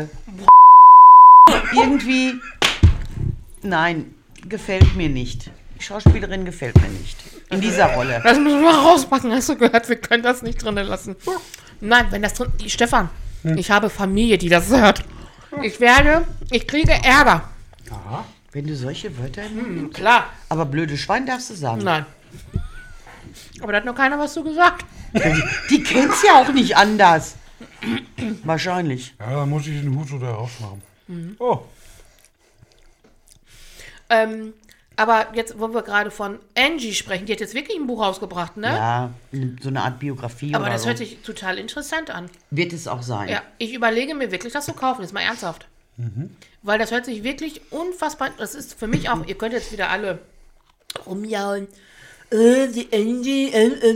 Irgendwie, nein, gefällt mir nicht. Die Schauspielerin gefällt mir nicht. In dieser Rolle.
Das müssen wir rauspacken, hast du gehört? Wir können das nicht drinnen lassen. Nein, wenn das drin... Stefan, ich habe Familie, die das hört. Ich kriege Ärger.
Aha.
Wenn du solche Wörter im Mund nimmst.
Klar.
Aber blöde Schwein darfst du sagen.
Nein. Aber da hat noch keiner was zu gesagt.
Die kennt's ja auch nicht anders. Wahrscheinlich.
Ja, dann muss ich den Hut so da rausmachen. Oh,
Aber jetzt, wo wir gerade von Angie sprechen, die hat jetzt wirklich ein Buch rausgebracht, ne?
Ja, so eine Art Biografie
Aber
oder
das
so.
hört sich total interessant an.
Wird es auch sein.
Ja, ich überlege mir wirklich, das zu kaufen, jetzt mal ernsthaft. Weil das hört sich wirklich unfassbar, das ist für mich auch, ihr könnt jetzt wieder alle rumjaulen, die Angie,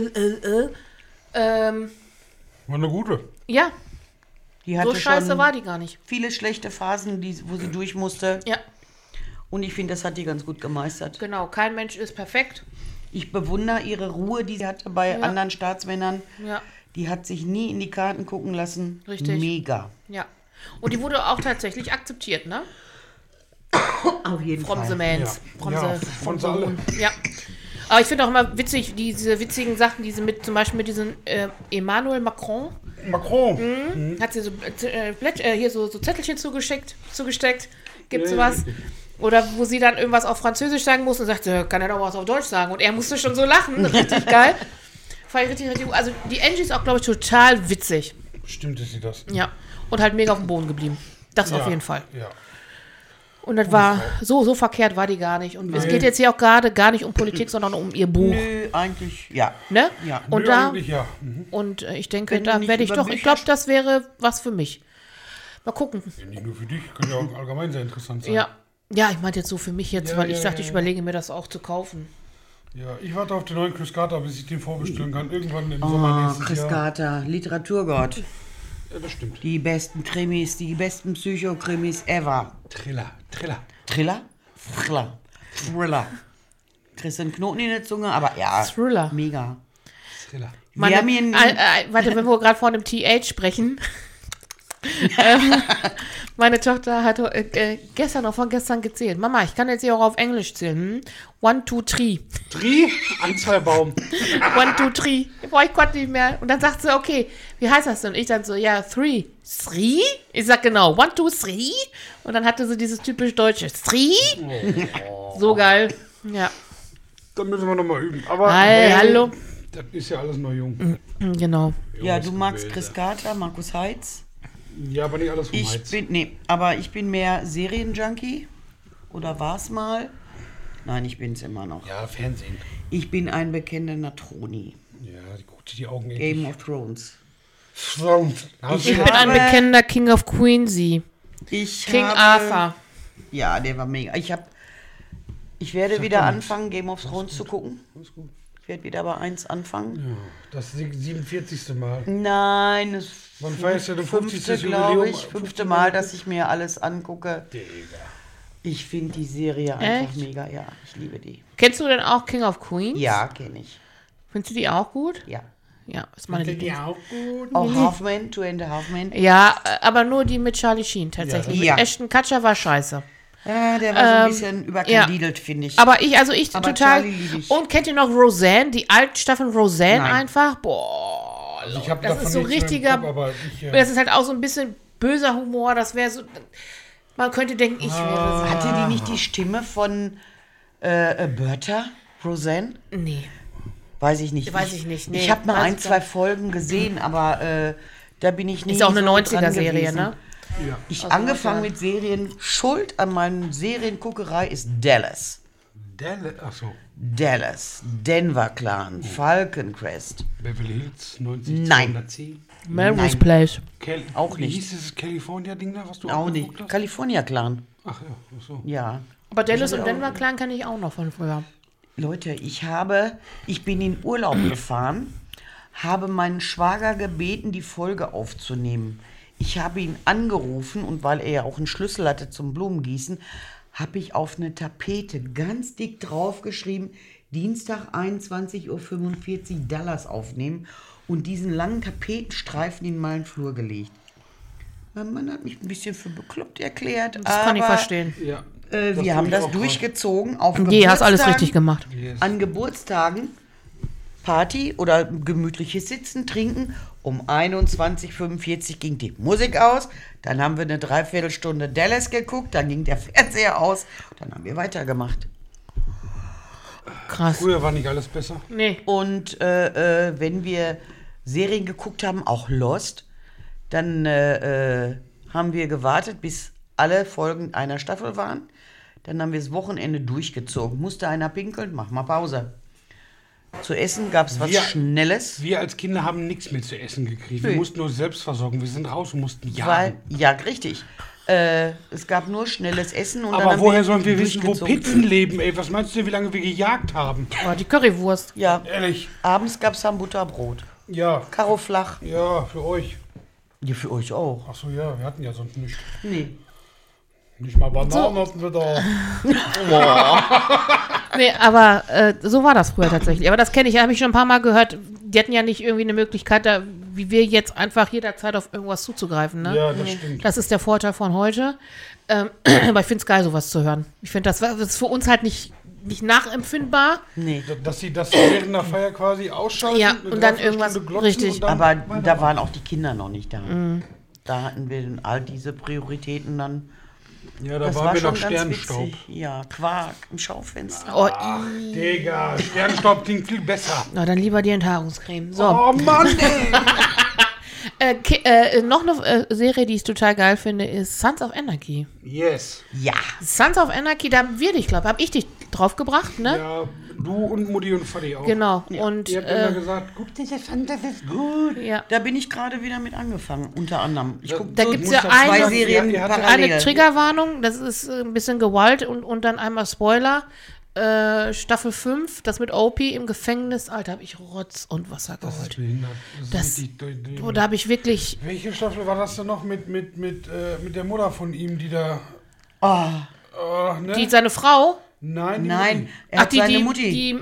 War eine gute.
ja,
Die hatte
so scheiße
schon
war die gar nicht.
viele schlechte Phasen, wo sie durch musste.
Ja,
Und ich finde, das hat die ganz gut gemeistert.
genau, kein Mensch ist perfekt.
Ich bewundere ihre Ruhe, die sie hatte bei anderen Staatsmännern.
Ja,
Die hat sich nie in die Karten gucken lassen.
Richtig.
Mega.
ja. Und die wurde auch tatsächlich akzeptiert, ne?
Auf jeden
From
Fall.
the Mans.
Ja, von sie alle.
Ja. Aber ich finde auch immer witzig, diese witzigen Sachen, diese mit, zum Beispiel mit diesem Emmanuel Macron,
Macron.
hat sie so, hier so Zettelchen zugesteckt. Gibt's
Ja,
was?
richtig.
Oder wo sie dann irgendwas auf Französisch sagen muss und sagt, kann er doch was auf Deutsch sagen? Und er musste schon so lachen. Richtig geil. Fand ich richtig. Also die Angie ist auch, glaube ich, total witzig.
Stimmt, ist sie das?
Ja. Und halt mega auf dem Boden geblieben. Das
Ja,
auf jeden Fall.
Ja.
Und das war, so verkehrt war die gar nicht. Und es geht jetzt hier auch gerade gar nicht um Politik, sondern um ihr Buch.
Nö, eigentlich, ja.
Ne?
Ja.
Und
Nö,
da,
eigentlich ja.
und ich denke,
Wenn du
da
nicht
werde ich
über
doch, ich
Bücher
glaube, das wäre was für mich. Mal gucken.
Ja, nicht nur für dich, könnte ja auch allgemein sehr interessant sein.
Ja. Ja, ich meinte jetzt so für mich jetzt,
Ja,
weil
ja,
ich dachte,
ja,
ich
ja.
überlege mir das auch zu kaufen.
Ja, ich warte auf den neuen Chris Carter, bis ich den vorbestellen kann. Irgendwann im Sommer
Oh,
nächstes
Chris
Jahr.
Carter, Literaturgott.
Ja, das stimmt.
Die besten Krimis, die besten Psychokrimis ever.
Triller.
Thriller? Thriller. Kriegst du einen Knoten in der Zunge, aber ja.
Thriller.
Mega.
Triller.
Meine,
haben hier
warte, wenn wir gerade von dem TH sprechen. Meine Tochter hat vorgestern gezählt. Mama, ich kann jetzt hier auch auf Englisch zählen. 1, 2, 3.
Tri, Anzahlbaum.
1, 2, 3. Boah, ich konnte nicht mehr. Und dann sagt sie, okay, wie heißt das denn? Und ich dann so, ja, 3. 3? Ich sag genau, 1, 2, 3. Und dann hatte sie dieses typisch Deutsche. 3? So geil. Ja.
Dann müssen wir nochmal üben. Aber
Hallo.
das ist ja alles noch jung.
Genau.
Ja, du magst
Gebilde.
Chris Carter, Markus Heitz.
Ja, aber nicht alles vom Heiz.
Ich bin mehr Serienjunkie. Oder war's mal? Nein, ich bin's immer noch.
Ja, Fernsehen.
Ich bin ein bekennender Troni.
Ja, die guckt sich die Augen
Game of Thrones.
Ich bin ein bekennender King of Queensy. King Arthur.
Ja, der war mega. Ich werde wieder anfangen, Game of Thrones zu gucken. Ich werde wieder bei 1 anfangen.
Ja, das 47. Mal.
Nein, das
Wann feierst du dein 50.
fünfte, glaube
Jubiläum?
ich. 5. Mal, dass ich mir alles angucke.
Digga.
Ich finde die Serie einfach
Echt?
mega. Ja, ich liebe die.
Kennst du denn auch King of Queens?
Ja, kenne ich.
Findest du die auch gut?
Ja.
Ja, ist meine Lieblings.
auch gut.
Auch Halfman, Two and a Half Men.
Ja, aber nur die mit Charlie Sheen tatsächlich.
Ja.
Mit Ashton Kutcher war scheiße.
Ja, der war so ein bisschen überkandidelt, finde ich.
Aber ich
Aber
total.
Charlie lieb ich.
Und kennt ihr noch Roseanne? Die alten Staffeln Roseanne
Nein.
einfach? Boah.
Also ich hab
das
davon
ist so
nichts mehr im
richtiger.
Kopf, aber ich,
Das ist halt auch so ein bisschen böser Humor. Das wäre so. Man könnte denken, ich wäre so.
Hatte die nicht die Stimme von Bertha? Roseanne?
Nee.
Weiß ich nicht.
Weiß ich nicht, nee.
Ich habe mal
Weiß
ein,
ich
zwei Folgen gesehen, aber da bin ich nicht
Ist auch eine
so
90er-Serie,
dran gewesen.
ne?
ja.
Ich angefangen mit Serien. Schuld an meinen Serienguckerei ist Dallas.
Ach so.
Dallas, Denver Clan, Falcon Crest.
Beverly Hills
Nein.
90210.
Melrose
Nein.
Place.
Auch
Wie
nicht.
hieß dieses California-Ding da, was du
Auch
angeguckt
nicht.
hast?
California Clan.
Ach ja, ach so.
Ja.
Aber Dallas und Denver Clan kenne ich auch noch von früher.
Leute, ich bin in Urlaub gefahren, habe meinen Schwager gebeten, die Folge aufzunehmen. Ich habe ihn angerufen und weil er ja auch einen Schlüssel hatte zum Blumengießen, habe ich auf eine Tapete ganz dick draufgeschrieben, Dienstag 21:45 Uhr Dallas aufnehmen und diesen langen Tapetenstreifen in meinen Flur gelegt. Mein Mann hat mich ein bisschen für bekloppt erklärt,
Das kann ich
aber
verstehen.
Ja.
wir haben das durchgezogen auf
Nee, hast alles
Geburtstagen.
richtig gemacht.
Yes.
An Geburtstagen Party oder gemütliches Sitzen, Trinken. Um 21:45 Uhr ging die Musik aus. Dann haben wir eine Dreiviertelstunde Dallas geguckt. Dann ging der Fernseher aus. Dann haben wir weitergemacht.
Krass.
Früher war nicht alles besser.
Nee.
Und wenn wir Serien geguckt haben, auch Lost, dann haben wir gewartet, bis alle Folgen einer Staffel waren. Dann haben wir das Wochenende durchgezogen. Musste einer pinkeln, mach mal Pause. Zu essen gab es was Schnelles.
Wir als Kinder haben nichts mehr zu essen gekriegt. Wir mussten uns selbst versorgen. Wir sind raus und mussten jagen.
Ja, richtig. Es gab nur schnelles Essen. Und
Aber
dann
woher sollen wir wissen, wo
durchgezogen.
Pizzen leben, ey? Was meinst du, wie lange wir gejagt haben?
Oh, die Currywurst.
Ja,
Ehrlich?
abends gab es Butterbrot.
Ja.
Karo flach.
Ja, für euch.
Ja, für euch auch.
Ach so, ja, wir hatten ja sonst nichts.
Nee.
Nicht mal Bananen hatten wir da.
Nee, aber so war das früher tatsächlich. Aber das kenne ich, habe ich schon ein paar Mal gehört. Die hatten ja nicht irgendwie eine Möglichkeit, da, wie wir jetzt einfach jederzeit auf irgendwas zuzugreifen. Ne?
Ja, das stimmt.
Das ist der Vorteil von heute. Aber ich finde es geil, sowas zu hören. Ich finde, das ist für uns halt nicht nachempfindbar.
Nee.
Dass sie das während der Feier quasi ausschalten.
Ja,
eine
und dann
Dreiviertelstunde
irgendwas-
glotzen
richtig.
und dann
Aber
weiter.
da waren auch die Kinder noch nicht da. Da hatten wir dann all diese Prioritäten dann.
Ja, da
Das
waren
war
wir
schon
noch
ganz
Sternenstaub.
witzig. Ja, Quark im Schaufenster.
Oh,
Digga, Sternenstaub klingt viel besser.
na, dann lieber die Enthaarungscreme. So.
Oh Mann, ey.
Noch eine Serie, die ich total geil finde, ist Sons of Anarchy.
Yes.
Ja.
Sons of Anarchy, da haben wir dich, glaube ich, habe ich dich draufgebracht, ne?
Ja, du und Mutti und Vati auch.
Genau. Und
Ihr habt immer gesagt, guck dir das an, das ist gut.
ja.
Da bin ich gerade wieder mit angefangen, unter anderem. Ich guck
Da
so
gibt's ja
zwei
eine-
Serien
Ihr hattet
parallel.
Eine Triggerwarnung, das ist ein bisschen Gewalt und dann einmal Spoiler. Staffel 5, das mit Opie im Gefängnis. Alter, habe ich Rotz und Wasser
Das ist
geholt.
behindert.
Das-
richtig
Oh, da habe ich wirklich.
Welche Staffel war das denn noch mit der Mutter von ihm, die da...
Oh,
ne?
Die, seine Frau,
Nein, die
nein,
Mutti.
er hat seine Mutti.
die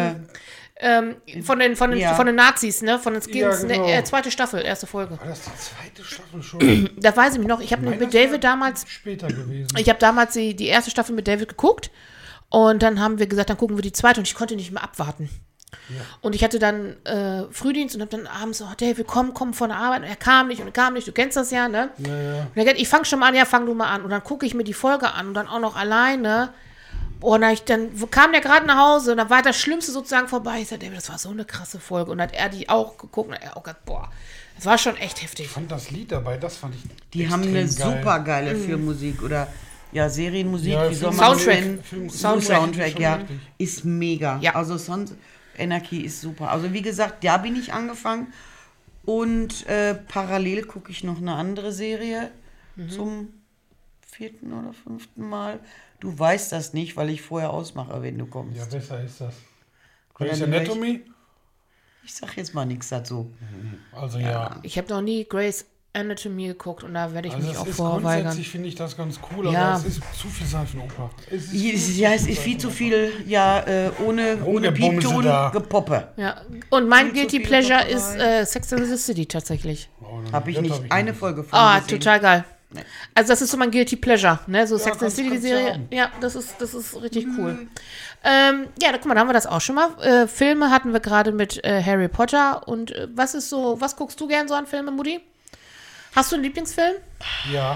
Mm,
von
Ja.
den Nazis, ne? Von den Skins.
Ja, genau.
Zweite Staffel, erste Folge.
War das die zweite Staffel schon?
Da weiß ich mich noch, ich habe
Meine,
mit
das war
David damals,
später gewesen.
ich habe damals die erste Staffel mit David geguckt und dann haben wir gesagt, dann gucken wir die zweite und ich konnte nicht mehr abwarten. Und ich hatte dann Frühdienst und habe dann abends so, David, komm von der Arbeit. Und er kam nicht, du kennst das ja, ne?
Ja.
Und er hat gesagt, ich fange schon mal an, ja, fang du mal an. Und dann gucke ich mir die Folge an und dann auch noch alleine. Und dann kam der gerade nach Hause und dann war das Schlimmste sozusagen vorbei. Ich sagte, David, das war so eine krasse Folge. Und dann hat er die auch geguckt und er auch gesagt, boah, das war schon echt heftig.
Ich fand das Lied dabei, das fand ich
Die haben eine
extrem geil.
super geile Filmmusik oder ja, Serienmusik,
Ja,
wie soll
Film-
man
Soundtrack.
es nennen?
Film-
Soundtrack,
schon
ja,
richtig.
ist mega.
Ja.
Also Sons Anarchy ist super. Also wie gesagt, da bin ich angefangen und parallel gucke ich noch eine andere Serie zum 4. oder 5. Mal. Du weißt das nicht, weil ich vorher ausmache, wenn du kommst.
Ja, besser ist das.
Oder
Grey's
die
Anatomy?
Ich sag jetzt mal nichts dazu.
Also ja.
Ich habe noch nie Grey's Anatomy geguckt und da werde ich
Also
mich
das
auch
ist
vorweigern.
grundsätzlich, finde ich das ganz cool,
Ja.
aber es ist zu viel Seifenoper.
Ja, es ist viel zu viel, ja, ohne
Rumgebumse
Piepton,
da.
Gepoppe.
Ja. Und mein
Viel zu
Guilty
viel
Pleasure
Popperei.
ist Sex and the City tatsächlich.
Habe ich nicht eine Folge von
Ah,
gesehen.
total geil. Also das ist so mein Guilty Pleasure, ne? So Sex and
kannst-
the City, die
kannst du
Serie.
haben.
Ja, das ist richtig cool. Ja, guck mal, da haben wir das auch schon mal. Filme hatten wir gerade mit Harry Potter. Und was guckst du gern so an Filme, Mutti? Hast du einen Lieblingsfilm?
Ja.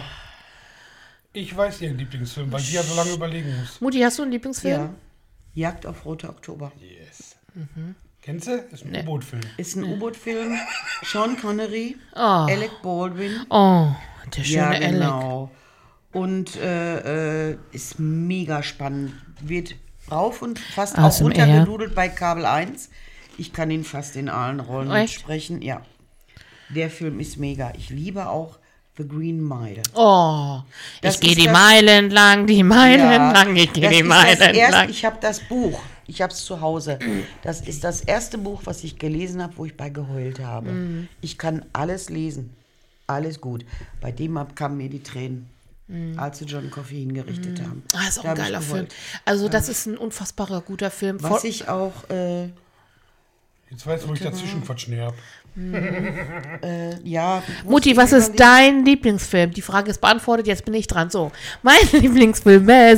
Ich weiß ihren Lieblingsfilm, weil sie ja so lange überlegen muss.
Mutti, hast du einen Lieblingsfilm?
Ja. Jagd auf Rote Oktober.
Yes. Kennst du? Ist ein U-Boot-Film.
Ist ein U-Boot-Film. Sean Connery,
Oh,
Alec Baldwin.
oh der schöne
Ja,
Alec.
genau. Und ist mega spannend. Wird rauf und fast auch
ASMR.
runtergedudelt bei Kabel 1. Ich kann ihn fast in allen Rollen
Echt?
sprechen. Ja. Der Film ist mega. Ich liebe auch The Green Mile.
Oh,
Das
ich gehe
ist
die
das-
Meile entlang, ich gehe
das
die
ist
Meile
das erste,
entlang.
ich habe das Buch, ich habe es zu Hause. Das ist das erste Buch, was ich gelesen habe, wo ich bei geheult habe.
Mhm.
Ich kann alles lesen, alles gut. Bei dem kamen mir die Tränen, als sie John Coffey hingerichtet haben.
Ah, ist auch
Da
ein
hab ich
geiler Film.
geheult.
Also das ist ein unfassbarer guter Film.
Was ich auch,
Jetzt weißt du, wo ich dazwischen quatschen habe.
ja...
Mutti, was ist dein Lieblingsfilm? Die Frage ist beantwortet, jetzt bin ich dran. So, meine Lieblingsfilme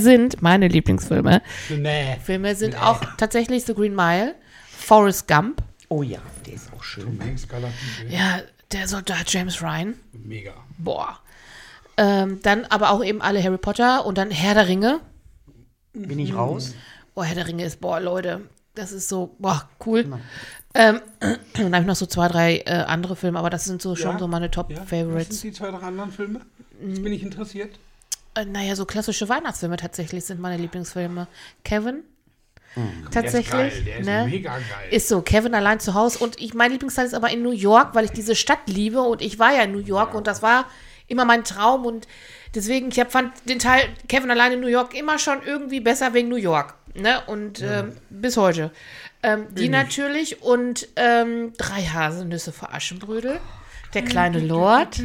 sind auch tatsächlich The Green Mile, Forrest Gump,
Oh ja, der ist auch schön.
Hanks, geiler Typ, ey.
ja, der Soldat James Ryan,
Mega.
boah. Dann aber auch eben alle Harry Potter und dann Herr der Ringe.
Bin ich raus?
Oh, Herr der Ringe ist, boah, Leute, das ist so, boah, cool. Und dann habe ich noch so 2, 3 andere Filme, aber das sind so schon so meine
Was
Top-Favorites.
sind die 2, 3 anderen Filme? Jetzt bin ich interessiert.
Naja, so klassische Weihnachtsfilme tatsächlich sind meine Lieblingsfilme. Kevin. Tatsächlich.
Der ist
ne?
mega geil.
Ist so, Kevin allein zu Hause. Und mein Lieblingsteil ist aber in New York, weil ich diese Stadt liebe. Und ich war ja in New York und das war immer mein Traum. Und deswegen, fand den Teil Kevin allein in New York immer schon irgendwie besser wegen New York. Ne? Und bis heute. Die natürlich und 3 Haselnüsse für Aschenbrödel. Der kleine Lord.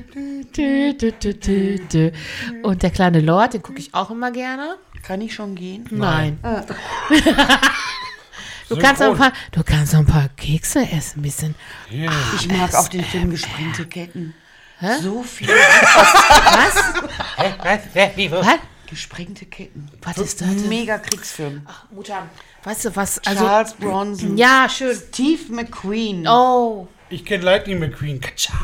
Und der kleine Lord, den gucke ich auch immer gerne.
Kann ich schon gehen?
Nein. Du kannst noch ein paar Kekse essen, ein bisschen.
Yeah.
Ich mag auch den Film Gesprengte Ketten. So viel.
Was?
Was? Gesprengte Ketten.
Was ist das?
Mega Kriegsfilm.
Ach, Mutter, weißt du was? Also,
Charles Bronson.
ja, schön.
Steve McQueen.
Oh.
Ich kenne Lightning McQueen. Katschau.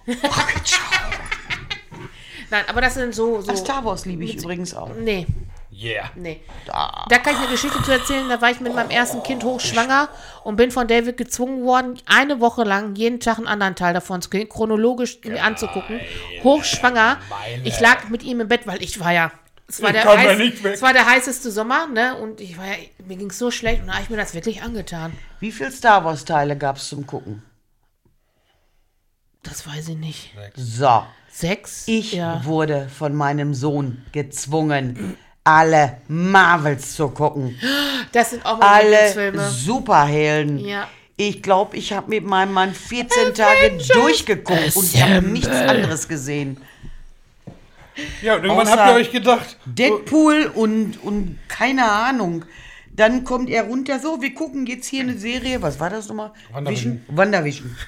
Nein, aber das sind so.
Star Wars liebe ich übrigens auch.
Nee.
Yeah.
Da kann ich eine Geschichte zu erzählen. Da war ich mit meinem ersten Kind hochschwanger und bin von David gezwungen worden, eine Woche lang jeden Tag einen anderen Teil davon zu gehen, chronologisch mir anzugucken. Hochschwanger. Ich lag mit ihm im Bett, weil ich war ja. Es war der heißeste Sommer, ne? Und mir ging es so schlecht und da habe ich mir das wirklich angetan.
Wie viele Star Wars Teile gab es zum Gucken?
Das weiß ich nicht.
So.
6?
Ich wurde von meinem Sohn gezwungen, alle Marvels zu gucken.
Das sind auch meine
Alle
Lieblingsfilme.
Superhelden.
Ja.
Ich glaube, ich habe mit meinem Mann 14 Tage durchgeguckt und ich habe nichts anderes gesehen.
Ja, und irgendwann
Außer
habt ihr euch gedacht,
Deadpool und keine Ahnung. Dann kommt er runter, so, wir gucken jetzt hier eine Serie. Was war das nochmal? WandaVision.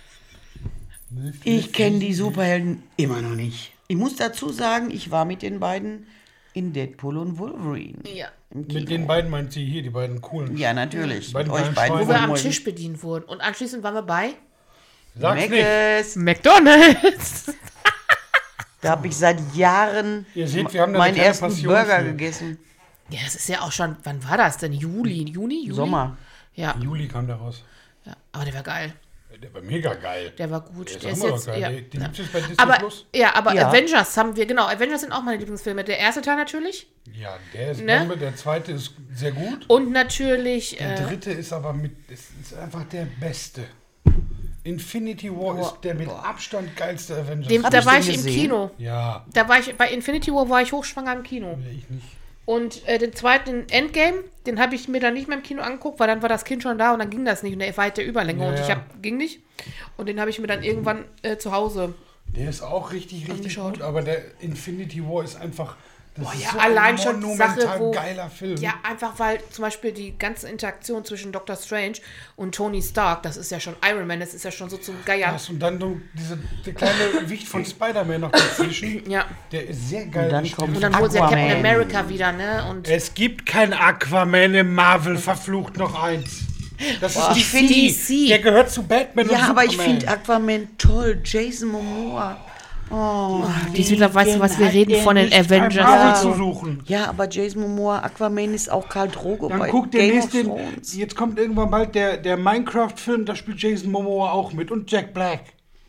Ich kenne die Superhelden immer noch nicht. Ich muss dazu sagen, ich war mit den beiden in Deadpool und Wolverine.
Ja.
mit den beiden meint sie hier, die beiden coolen.
Ja, natürlich.
Bei
Mit
den
euch
beiden
beiden.
Wo wir am
wollen
Tisch bedient wurden. Und anschließend waren wir bei
Sag's nicht.
Meckes.
McDonald's.
Da habe ich seit Jahren
Ihr seht, wir haben da eine
meinen
kleine
ersten
Passion
Burger
für.
gegessen.
Ja, das ist ja auch schon, wann war das denn? Juni?
Sommer.
Ja,
Im Juli kam der raus.
ja, aber der war geil.
Der war mega geil.
Der war gut.
Der ist hammergeil.
ja.
Den gibt's jetzt bei Disney
Aber,
Plus.
ja, aber
Ja.
Avengers haben wir, genau, Avengers sind auch meine Lieblingsfilme. Der erste Teil natürlich
Ja, der ist
Ne?
Bombe, der zweite ist sehr gut.
und natürlich,
Der dritte ist aber ist einfach der beste. Infinity War ist der mit Abstand geilste Avengers.
da
ich
war
den
ich im
gesehen?
Kino.
Ja,
Da war ich, bei Infinity War war ich hochschwanger im Kino.
ich nicht.
Und den zweiten Endgame, den habe ich mir dann nicht mehr im Kino angeguckt, weil dann war das Kind schon da und dann ging das nicht. Und der war halt der Überlänge
Ja,
und
ja.
ging nicht. Und den habe ich mir dann irgendwann zu Hause.
Der ist auch richtig
Angeschaut.
gut, aber der Infinity War ist einfach. Das ist
ja,
so
allein
ein
schon die
monumental
Sache, wo-
geiler Film.
Ja, einfach weil zum Beispiel die ganze Interaktion zwischen Doctor Strange und Tony Stark, das ist ja schon Iron Man, das ist ja schon so zum Geiern.
Das und dann der kleine Wicht von Spider-Man noch dazwischen.
Ja.
Der ist sehr geil.
Und dann
gespielt.
kommt
Und dann holt sie ja Captain
Aquaman.
America wieder, ne? Und
Es gibt kein Aquaman im Marvel, verflucht noch eins. Das ist
ich find
DC.
Der gehört zu Batman und
Ja, aber ich
Superman.
finde Aquaman toll. Jason Momoa. Oh,
dies wieder, weißt du was, wir reden von den
Beim
Avengers.
Marvel
und
zu
so.
suchen.
ja, aber Jason Momoa, Aquaman ist auch Karl Drogo
Dann
bei
guckt der
Game of
nächste.
Thrones.
Jetzt kommt irgendwann bald der Minecraft-Film, da spielt Jason Momoa auch mit und Jack Black.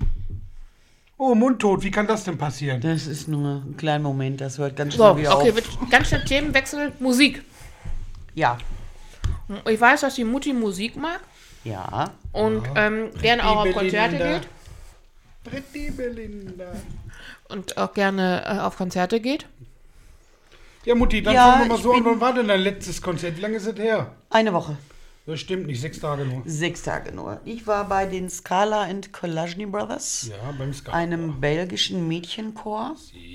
Oh, Mundtot, wie kann das denn passieren?
Das ist nur ein kleiner Moment, das hört ganz
So,
schnell wieder
okay,
auf.
wird ganz schnell Themenwechsel. Musik.
Ja,
Ich weiß, dass die Mutti Musik mag
ja.
und gerne auch auf Konzerte
Belinda.
geht.
Pretty Belinda.
Und auch gerne auf Konzerte geht.
Ja, Mutti, dann
Ja,
fangen wir mal
ich
so an.
bin-
Wann war denn dein letztes Konzert? Wie lange ist es her?
Eine Woche.
Das stimmt nicht, 6 Tage nur.
6 Tage nur. Ich war bei den Scala and Kolajny Brothers,
Ja, beim Ska.
einem belgischen Mädchenchor.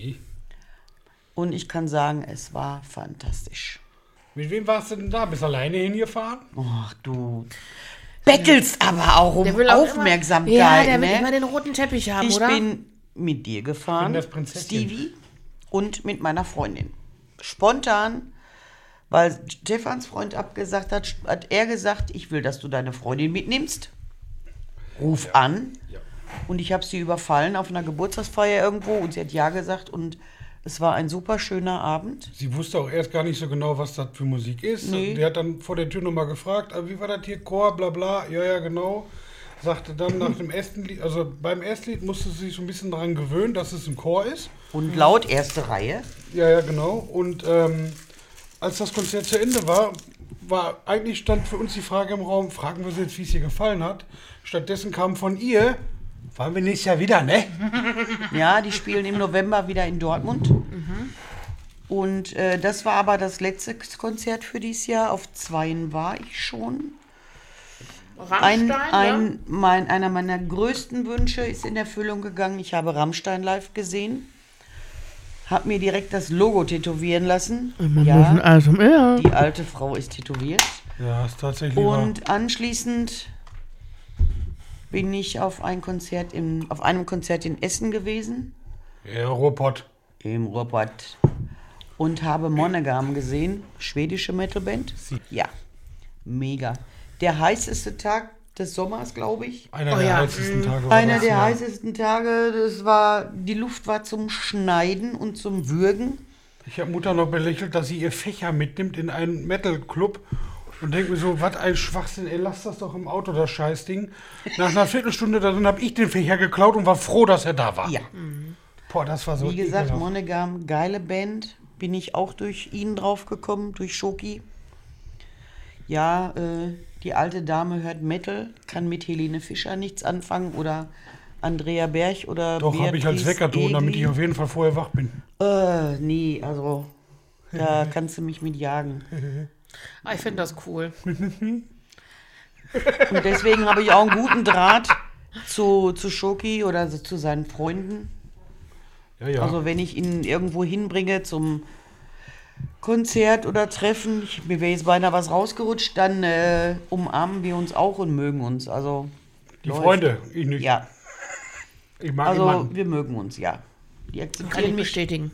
Und ich kann sagen, es war fantastisch.
Mit wem warst du denn da? Bist du alleine hingefahren?
Ach, du bettelst aber auch um
Der will auch
Aufmerksamkeit,
immer, ja, der will
ne?
immer den roten Teppich haben,
Ich
oder?
bin mit dir gefahren,
bin das Prinzesschen.
Stevie, und mit meiner Freundin. Spontan, weil Stefans Freund abgesagt hat, hat er gesagt, ich will, dass du deine Freundin mitnimmst. Ruf an.
Ja.
Und ich habe sie überfallen auf einer Geburtstagsfeier irgendwo und sie hat ja gesagt und es war ein super schöner Abend.
Sie wusste auch erst gar nicht so genau, was das für Musik ist.
Nee.
Die hat dann vor der Tür nochmal gefragt, wie war das hier, Chor, bla bla, ja, genau. sagte dann nach dem ersten Lied, also beim ersten Lied musste sie sich so ein bisschen daran gewöhnen, dass es ein Chor ist.
Und laut erste Reihe.
Ja, genau. Und als das Konzert zu Ende war, eigentlich stand für uns die Frage im Raum, fragen wir sie jetzt, wie es ihr gefallen hat. Stattdessen kam von ihr, wollen wir nächstes Jahr wieder, ne?
Ja, die spielen im November wieder in Dortmund. Und das war aber das letzte Konzert für dieses Jahr. Auf 2 war ich schon.
Rammstein, ne?
Einer meiner größten Wünsche ist in Erfüllung gegangen. Ich habe Rammstein live gesehen. Habe mir direkt das Logo tätowieren lassen. Ja,
Also, ja.
die alte Frau ist tätowiert.
Ja, ist tatsächlich wahr.
Und anschließend bin ich auf einem Konzert in Essen gewesen.
Ja, Ruhrpott.
Im Ruhrpott. Und habe Monogam gesehen. Schwedische Metalband. Ja, mega. Der heißeste Tag des Sommers, glaube ich.
Einer der heißesten Tage. war
Einer
das,
der
ja.
heißesten Tage. Die Luft war zum Schneiden und zum Würgen.
Ich habe Mutter noch belächelt, dass sie ihr Fächer mitnimmt in einen Metal-Club und denke mir so, was ein Schwachsinn, ey, lass das doch im Auto, das Scheißding. Nach einer Viertelstunde darin habe ich den Fächer geklaut und war froh, dass er da war.
Ja.
Boah, das war so
Wie gesagt,
ekelhaft.
Monogam, geile Band. Bin ich auch durch ihn draufgekommen, durch Schoki. Ja, die alte Dame hört Metal, kann mit Helene Fischer nichts anfangen oder Andrea Berg oder
Doch, habe ich als
Beatrice
Weckerton, damit ich
Egli.
auf jeden Fall vorher wach bin.
Nee, also da kannst du mich mit jagen.
Ich finde das cool.
Und deswegen habe ich auch einen guten Draht zu Schoki oder zu seinen Freunden.
Ja, ja.
Also wenn ich ihn irgendwo hinbringe zum Konzert oder Treffen, mir wäre jetzt beinahe was rausgerutscht, dann umarmen wir uns auch und mögen uns. Also
die
läuft.
Freunde, ich nicht.
Ja,
Ich mag
also
jemanden.
wir mögen uns, ja. Die
Kann ich
akzeptieren mich,
bestätigen.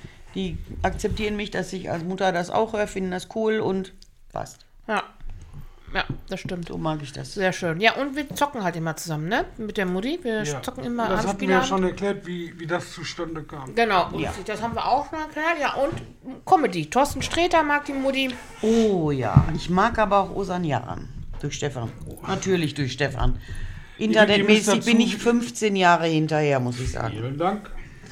dass ich als Mutter das auch höre, finden das cool und passt.
Ja. Ja, das stimmt.
So mag ich das.
Sehr schön. Ja, und wir zocken halt immer zusammen, ne? Mit der Mutti. Wir
Ja.
zocken immer
Das
am
hatten wir ja
Spielabend.
schon erklärt, wie das zustande kam.
Genau, und
Ja.
das haben wir auch schon erklärt. Ja, und Comedy. Thorsten Sträter mag die Mutti.
Oh ja, ich mag aber auch Osan Yaran. Durch Stefan. Natürlich durch Stefan. Internetmäßig
dazu-
bin ich 15 Jahre hinterher, muss ich sagen.
Vielen Dank.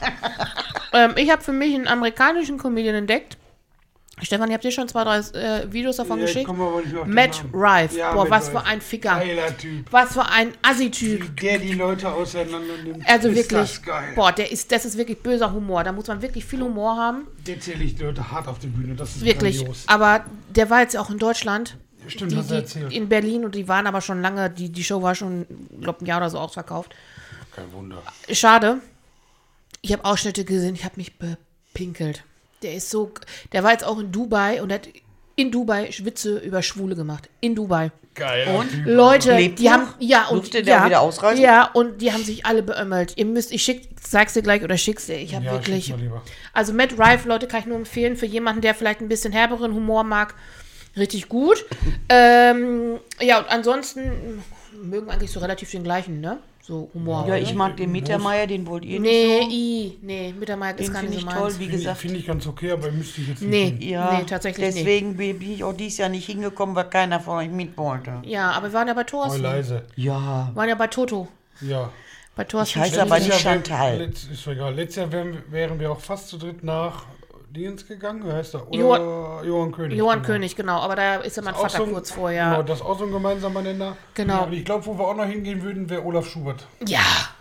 Ich habe für mich einen amerikanischen Comedian entdeckt. Stefan, ihr habt dir schon 2, 3 Videos davon
Ja, ich
geschickt.
komme aber nicht auf den
Matt
Namen.
Rife.
Ja,
Boah,
Matt
was
Rife.
für ein Ficker.
Geiler Typ.
Was für ein Assi-Typ.
Der die Leute auseinander nimmt.
Also
ist
wirklich,
Das geil.
boah, das ist wirklich böser Humor. Da muss man wirklich viel Humor haben.
Der zähle ich die Leute hart auf die Bühne. Das ist
Wirklich.
grandios.
Aber der war jetzt auch in Deutschland.
Stimmt, hast du erzählt.
In Berlin und die waren aber schon lange, die Show war schon, glaube ein Jahr oder so ausverkauft.
Kein Wunder.
Schade. Ich habe Ausschnitte gesehen, ich habe mich bepinkelt. Der war jetzt auch in Dubai und hat in Dubai Witze über Schwule gemacht. In Dubai.
Geil.
Und?
Leute,
Lebt
die
noch?
haben, ja, und
Durfte der wieder ausreisen?
Ja, und die haben sich alle beömmelt. Sag's dir gleich oder schick's dir. Ich habe
Ja,
wirklich.
schick's mal lieber.
Also Matt Rife, Leute, kann ich nur empfehlen für jemanden, der vielleicht ein bisschen herberen Humor mag. Richtig gut. Ja, und ansonsten mögen eigentlich so relativ den gleichen, ne? So Humor.
Ja,
oder?
ich mag den Mittermeier, den wollt ihr nicht
Nee, Mittermeier ist
Den
gar
finde
nicht
ich
so
toll,
meins.
wie gesagt.
Finde ich ganz okay, aber müsste ich jetzt nicht.
Nee,
sehen.
Ja,
nee, tatsächlich nicht.
deswegen bin ich auch dieses Jahr nicht hingekommen, weil keiner von euch mit wollte.
Ja, aber wir waren ja bei
Oh,
Thorsten.
leise.
Ja,
Wir waren ja bei Toto.
Ja.
Bei Thorsten.
Ich heiße aber
Sträter.
nicht Chantal.
Ist doch egal. Letztes Jahr wären wir auch fast zu dritt nach Dienst gegangen. Wer heißt der? Johann König.
Johann
genau.
König, genau. Aber da ist ja mein
Auch
Vater
so ein-
kurz vorher.
Genau, das ist auch so ein gemeinsamer Nenner.
Genau.
Ja, und ich glaube, wo wir auch noch hingehen würden, wäre Olaf Schubert.
Ja,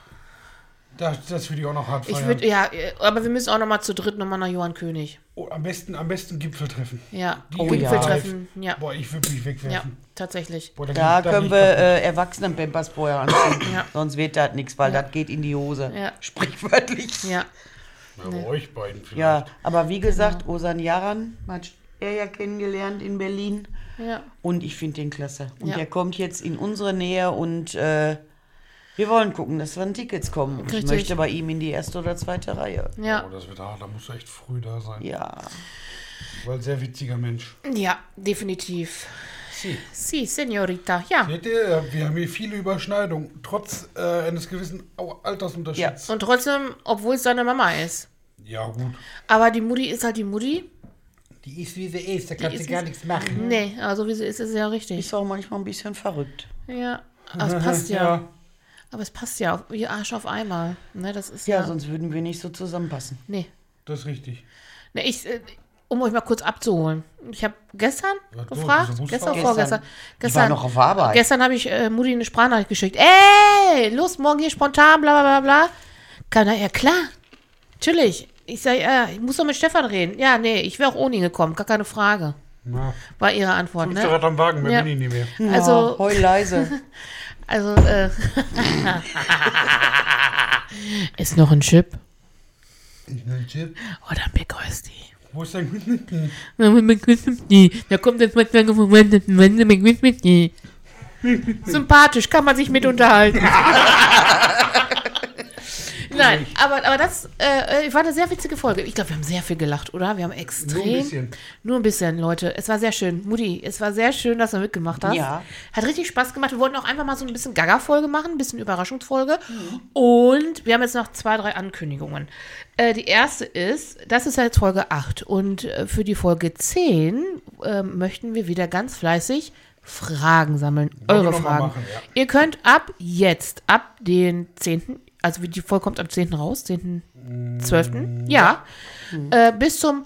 Das würde ich auch noch hart
ich
feiern.
würde, ja, aber wir müssen auch noch mal zu dritt nochmal nach Johann König.
Oh, am besten Gipfeltreffen.
Ja,
Die
Gipfeltreffen. Ja,
Boah, ich würde mich wegwerfen.
ja, tatsächlich.
Boah,
Da
geht-
können
geht
wir
kaputt.
Erwachsenen-Pampers vorher anziehen.
Ja.
Sonst wird das nichts, weil das geht in die Hose.
Ja.
Sprichwörtlich.
Ja,
Bei euch beiden vielleicht.
Ja, aber wie gesagt, Osan Yaran hat er ja kennengelernt in Berlin.
ja.
Und ich finde den klasse. Und
Ja.
der kommt jetzt in unsere Nähe und wir wollen gucken, dass wir an Tickets kommen. Und ich
Richtig.
möchte bei ihm in die erste oder zweite Reihe.
Ja,
Oh, das wird hart. Da musst du echt früh da sein.
Ja.
Weil sehr witziger Mensch.
ja, definitiv.
Sie.
Si, Senorita. Ja.
Seht ihr, wir haben hier viele Überschneidungen, trotz eines gewissen Altersunterschieds.
Und trotzdem, obwohl es seine Mama ist.
Ja, gut.
Aber die Mutti ist halt die Mutti.
Die ist, wie sie ist, da
kannst du gar
nichts machen.
Nee, also wie sie ist ja richtig.
Ist auch manchmal ein bisschen verrückt.
Ja, Aber es passt ja.
Ja.
Aber es passt ja wie Arsch auf Eimer. Ne, das ist
Ja, sonst würden wir nicht so zusammenpassen.
Nee.
Das ist richtig.
Ne, um euch mal kurz abzuholen. Ich habe gestern
Ja, du,
gefragt,
diese
gestern,
Busfahrer.
vorgestern.
Ich war noch auf Arbeit.
Gestern habe ich Mutti eine Sprachnachricht geschickt. Ey, los, morgen hier spontan, bla bla bla bla. Keiner, ja klar, natürlich. Ich sage, ich muss doch mit Stefan reden. Ja, nee, ich wäre auch ohne ihn gekommen, gar keine Frage.
Na,
War ihre Antwort,
fünfte
ne?
Rad am Wagen, mehr
Ja.
bin ich nicht mehr.
Also,
heul leise.
also, ist noch ein Chip? Oder ein Big Rösti?
Wo ist dein
Da kommt jetzt manchmal sympathisch, kann man sich mit unterhalten. Nein, aber das war eine sehr witzige Folge. Ich glaube, wir haben sehr viel gelacht, oder? Wir haben extrem. Nur ein bisschen, Leute. Es war sehr schön. Mutti, es war sehr schön, dass du mitgemacht hast.
Ja.
Hat richtig Spaß gemacht. Wir wollten auch einfach mal so ein bisschen Gaga-Folge machen, ein bisschen Überraschungsfolge. Und wir haben jetzt noch 2, 3 Ankündigungen. Die erste ist, das ist ja jetzt Folge 8. Und für die Folge 10 möchten wir wieder ganz fleißig Fragen sammeln.
Wollen wir
Eure
noch mal
Fragen.
machen, ja.
Ihr könnt ab jetzt, ab den 10., also die Folge kommt am 10. raus, 10.12., ja, bis zum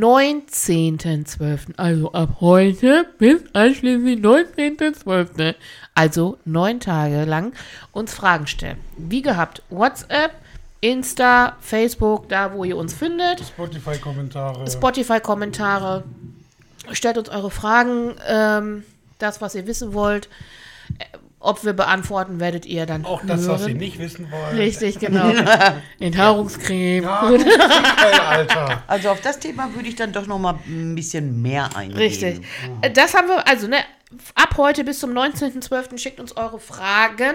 19.12., also ab heute bis einschließlich 19.12., also 9 Tage lang, uns Fragen stellen. Wie gehabt, WhatsApp, Insta, Facebook, da wo ihr uns findet, Spotify-Kommentare, stellt uns eure Fragen, das, was ihr wissen wollt. Ob wir beantworten, werdet ihr dann
Auch das,
hören.
was ihr nicht wissen wollt.
Richtig, genau. Enthaarungscreme.
Ja, gut, Alter.
Also auf das Thema würde ich dann doch noch mal ein bisschen mehr eingehen.
Richtig. Das haben wir, also ab heute bis zum 19.12. schickt uns eure Fragen.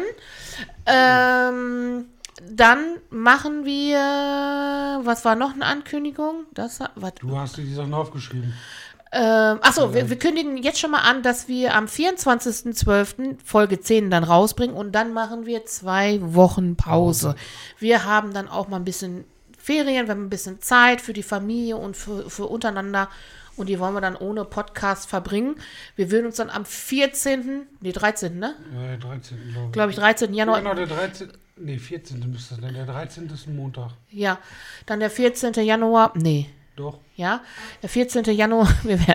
Dann machen wir, was war noch eine Ankündigung?
Du hast dir die Sachen aufgeschrieben.
Achso, wir kündigen jetzt schon mal an, dass wir am 24.12. Folge 10 dann rausbringen und dann machen wir 2 Wochen Pause. Wir haben dann auch mal ein bisschen Ferien, wir haben ein bisschen Zeit für die Familie und für untereinander und die wollen wir dann ohne Podcast verbringen. Wir würden uns dann am 13. ne?
13.
Glaube ich, 13. Januar.
Genau, der 13. Nee, 14. müsste das sein. Der 13. ist ein Montag.
Ja, dann der 14. Januar. Nee.
Doch.
Ja, der 14. Januar.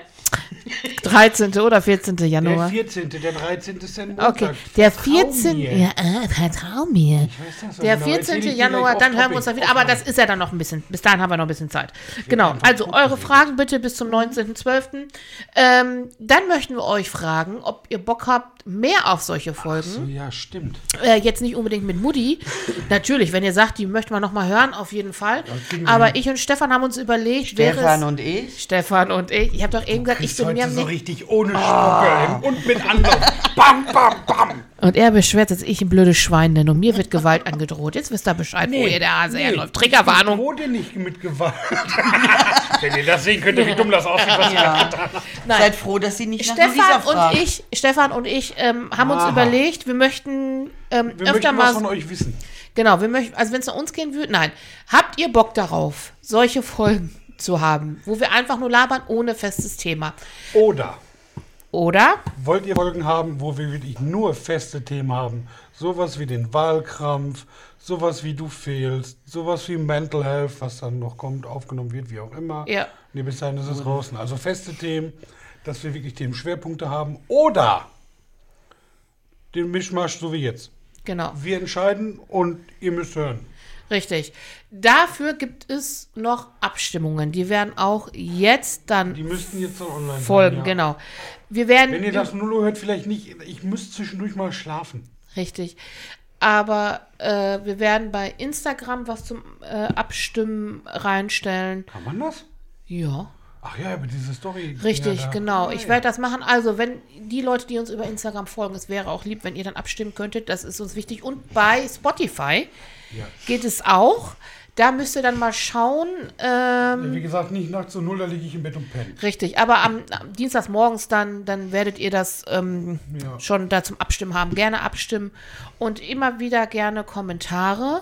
13. oder 14. Januar.
Der 14. Der 13. ist ein Montag.
Okay, der 14.
mir.
Ja, vertrau mir.
Ich weiß das,
Der
genau.
14.
Erzähl ich dir
Januar,
gleich
dann hören wir uns da wieder. Aber das ist ja dann noch ein bisschen. Bis dahin haben wir noch ein bisschen Zeit. Genau. Also eure Fragen bitte bis zum 19.12. Dann möchten wir euch fragen, ob ihr Bock habt, mehr auf solche Folgen.
So, ja, stimmt.
Jetzt nicht unbedingt mit Mutti. Natürlich, wenn ihr sagt, die möchten wir noch mal hören, auf jeden Fall. Aber ich und Stefan haben uns überlegt,
Stefan und ich.
Stefan und ich habe doch eben gesagt, ich bin mir
heute so
nicht.
richtig ohne Spucke und mit Anlauf. Bam, bam, bam.
Und er beschwert sich, ich ein blödes Schwein nenne und mir wird Gewalt angedroht. Jetzt wisst ihr Bescheid, wo ihr der Hase herläuft. Triggerwarnung.
Ich wurde nicht mit Gewalt. Wenn ihr das sehen könnt, wie dumm das aussieht, was ihr
Ja.
getan habt.
Nein.
Seid froh, dass sie nicht nach Lisa fragt.
Stefan und ich haben uns
Aha.
überlegt, wir möchten
Wir
öfter
möchten
mal.
was von euch wissen.
Genau, wir möchten, also wenn es nach uns gehen würde, nein. Habt ihr Bock darauf, solche Folgen zu haben, wo wir einfach nur labern ohne festes Thema?
Oder
Oder?
wollt ihr Folgen haben, wo wir wirklich nur feste Themen haben? Sowas wie den Wahlkrampf, sowas wie du fehlst, sowas wie Mental Health, was dann noch kommt, aufgenommen wird, wie auch immer.
Ja.
Nee, bis dahin ist es draußen. Also feste Themen, dass wir wirklich Themenschwerpunkte haben. Oder den Mischmasch, so wie jetzt.
Genau,
Wir entscheiden und ihr müsst hören.
richtig. Dafür gibt es noch Abstimmungen. Die werden auch jetzt dann
Die müssten jetzt dann online
folgen,
sein, ja.
genau. Wir werden.
Wenn ihr das nur hört, vielleicht nicht. Ich müsste zwischendurch mal schlafen.
Richtig. Aber wir werden bei Instagram was zum Abstimmen reinstellen.
Kann man das?
Ja.
Ach ja, über diese Story.
Richtig,
ja, da.
genau.
Ah,
Ich
ja.
werde das machen. Also, wenn die Leute, die uns über Instagram folgen, es wäre auch lieb, wenn ihr dann abstimmen könntet. Das ist uns wichtig. Und bei Spotify
Ja.
geht es auch. Da müsst ihr dann mal schauen.
Wie gesagt, nicht nachts um 0, da liege ich im Bett und penne.
Richtig, aber am Dienstagsmorgens dann werdet ihr das
Ja.
schon da zum Abstimmen haben. Gerne abstimmen und immer wieder gerne Kommentare,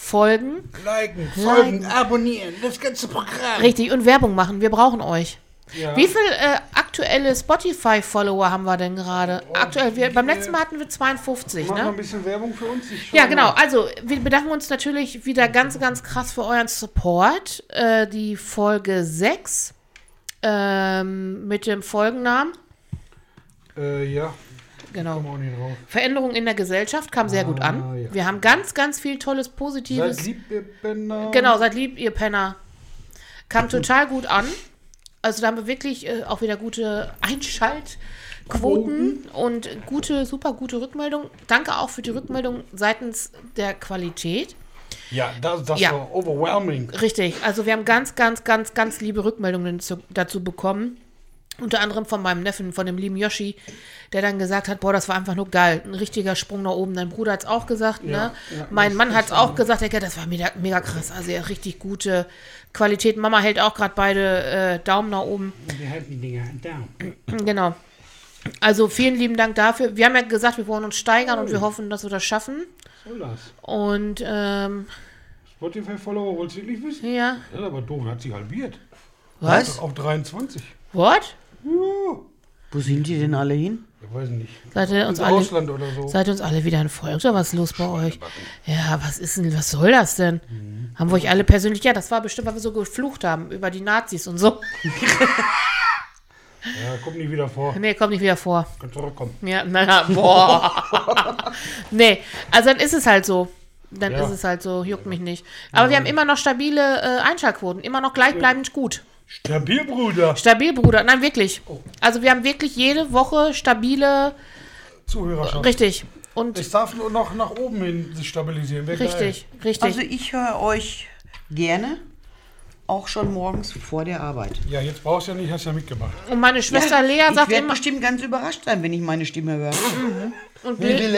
folgen.
Folgen, abonnieren, das ganze Programm.
Richtig, und Werbung machen. Wir brauchen euch.
Ja.
Wie viele aktuelle Spotify-Follower haben wir denn gerade? Aktuell, beim letzten Mal hatten wir 52,
Mach mal
ne?
ein bisschen Werbung für uns. Ich schau
Ja,
mal.
genau. Also, wir bedanken uns natürlich wieder ganz, ganz krass für euren Support. Die Folge 6 mit dem Folgennamen.
Ja,
Genau.
komm auch nicht drauf.
Veränderung in der Gesellschaft kam sehr gut an.
ja.
Wir haben ganz, ganz viel tolles, Positives.
Seid lieb, ihr Penner.
Genau, seid lieb, ihr Penner. Kam total gut an. Also da haben wir wirklich auch wieder gute Einschaltquoten und super gute Rückmeldungen. Danke auch für die Rückmeldung seitens der Qualität.
Ja, das
Ja.
war overwhelming.
Richtig, also wir haben ganz, ganz, ganz, ganz liebe Rückmeldungen dazu bekommen. Unter anderem von meinem Neffen, von dem lieben Yoshi, der dann gesagt hat, boah, das war einfach nur geil. Ein richtiger Sprung nach oben. Dein Bruder hat es auch gesagt, ne?
ja,
Mein Mann hat es auch gesagt, das war mega, mega krass. Also ja, richtig gute Qualität. Mama hält auch gerade beide Daumen nach oben.
Wir halten die Dinger down.
Genau. Also vielen lieben Dank dafür. Wir haben ja gesagt, wir wollen uns steigern und wir hoffen, dass wir das schaffen.
Was soll das?
Und
Spotify-Follower, wolltest du wirklich wissen?
ja.
Das ist aber doof, hat sich halbiert.
Was?
Auf 23.
What?
Ja,
Wo sind die denn alle hin?
ich weiß nicht.
Seid ihr uns
Ins
alle...
Ausland oder so.
Seid ihr uns alle wieder entfolgt oder was ist los bei euch? Ja, was soll das denn? Haben wir euch alle persönlich, ja, das war bestimmt, weil wir so geflucht haben über die Nazis und so.
Ja, kommt nie wieder vor.
Nee, kommt nicht wieder vor.
Kann zurückkommen.
Ja, naja, boah. Nee, also dann ist es halt so. Dann
Ja.
ist es halt so, juckt mich nicht. Aber wir haben immer noch stabile Einschaltquoten, immer noch gleichbleibend gut.
Stabil, Bruder.
Stabil, Bruder, nein, wirklich. Also wir haben wirklich jede Woche stabile,
Zuhörerschaft.
richtig. Und
Es darf nur noch nach oben hin sich stabilisieren. Wäre
richtig, richtig.
Also ich höre euch gerne, auch schon morgens vor der Arbeit.
Geil. Ja, jetzt brauchst du ja nicht, hast ja mitgemacht.
Und meine Schwester Lea
Ich
sagt
werde
immer,
bestimmt ganz überrascht sein, wenn ich meine Stimme höre.
und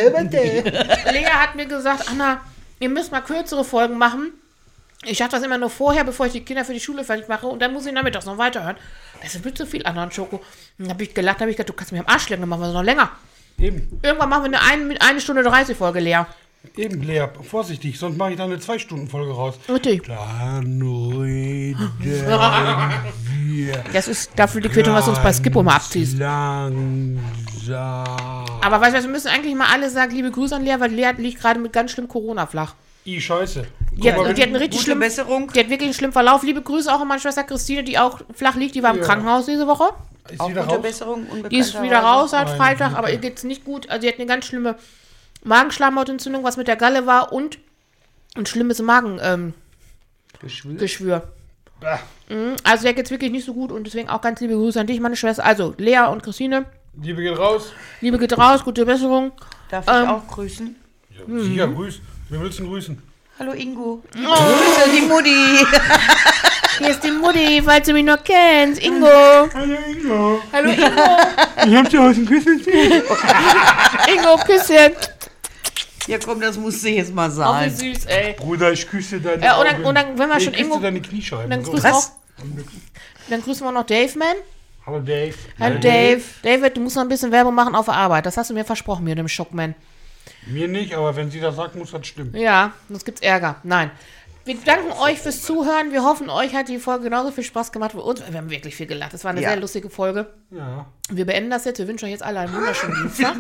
Lea hat mir gesagt, Anna, ihr müsst mal kürzere Folgen machen. Ich schaffe das immer nur vorher, bevor ich die Kinder für die Schule fertig mache. Und dann muss ich nachmittags noch weiterhören. Das ist mir zu viel, Anna und Schoko. Dann habe ich gelacht, habe ich gesagt, du kannst mich am Arsch lecken, dann machen wir es noch länger.
Eben,
Irgendwann machen wir eine Stunde 30 Folge, Lea.
eben, Lea, vorsichtig, sonst mache ich da eine 2-Stunden-Folge raus.
Richtig.
Dann reden wir
Das ist dafür die Quittung, was du uns bei Skippo mal abziehst.
langsam.
Aber weißt du, wir müssen eigentlich mal alle sagen, liebe Grüße an Lea, weil Lea liegt gerade mit ganz schlimm Corona flach.
Scheiße.
Die hat,
Guck mal,
die hat einen richtig
Gute
schlimmen,
Besserung.
die hat wirklich einen schlimmen Verlauf. Liebe Grüße auch an meine Schwester Christine, die auch flach liegt. Die war im
Ja.
Krankenhaus diese Woche.
ist
Auch
wieder
gute
raus?
Besserung.
Die ist wieder raus seit
Meine
Freitag,
Güte.
aber ihr geht's nicht gut. Also sie hat eine ganz schlimme Magenschleimhautentzündung, was mit der Galle war und ein schlimmes
Geschwür.
Magengeschwür.
Bah.
Also der geht's wirklich nicht so gut und deswegen auch ganz liebe Grüße an dich, meine Schwester. Also Lea und Christine,
Liebe geht raus.
Liebe geht raus, gute Besserung.
Darf ich auch grüßen?
Ja, sicher, grüß. Wer willst du denn grüßen?
Hallo Ingo. Grüße die Mutti.
Hier ist die Mutti, falls du mich noch kennst. Ingo.
Hallo Ingo.
Hallo Ingo.
Ich hab dir heute ein Küsschen.
Ingo, Küsschen.
Ja komm, das musste jetzt mal
Oh, wie
sein.
süß, ey.
Bruder, ich küsse deine
Ja, und
Augen.
dann, wenn wir
Nee,
schon
ich küsse
Ingo...
deine Kniescheiben.
Dann
So.
grüßen,
Was?
dann grüßen wir noch Dave, man.
Hallo Dave.
Hallo Dave. David, du musst noch ein bisschen Werbung machen auf der Arbeit. Das hast du mir versprochen, mir dem Schockman.
Mir nicht, aber wenn sie das sagt, muss das stimmen.
Ja, sonst gibt's Ärger. Nein. Wir danken euch fürs Zuhören. Wir hoffen, euch hat die Folge genauso viel Spaß gemacht wie uns. Wir haben wirklich viel gelacht. Das war eine
Ja.
sehr lustige Folge.
Ja.
Wir beenden das jetzt. Wir wünschen euch jetzt alle einen wunderschönen Dienstag.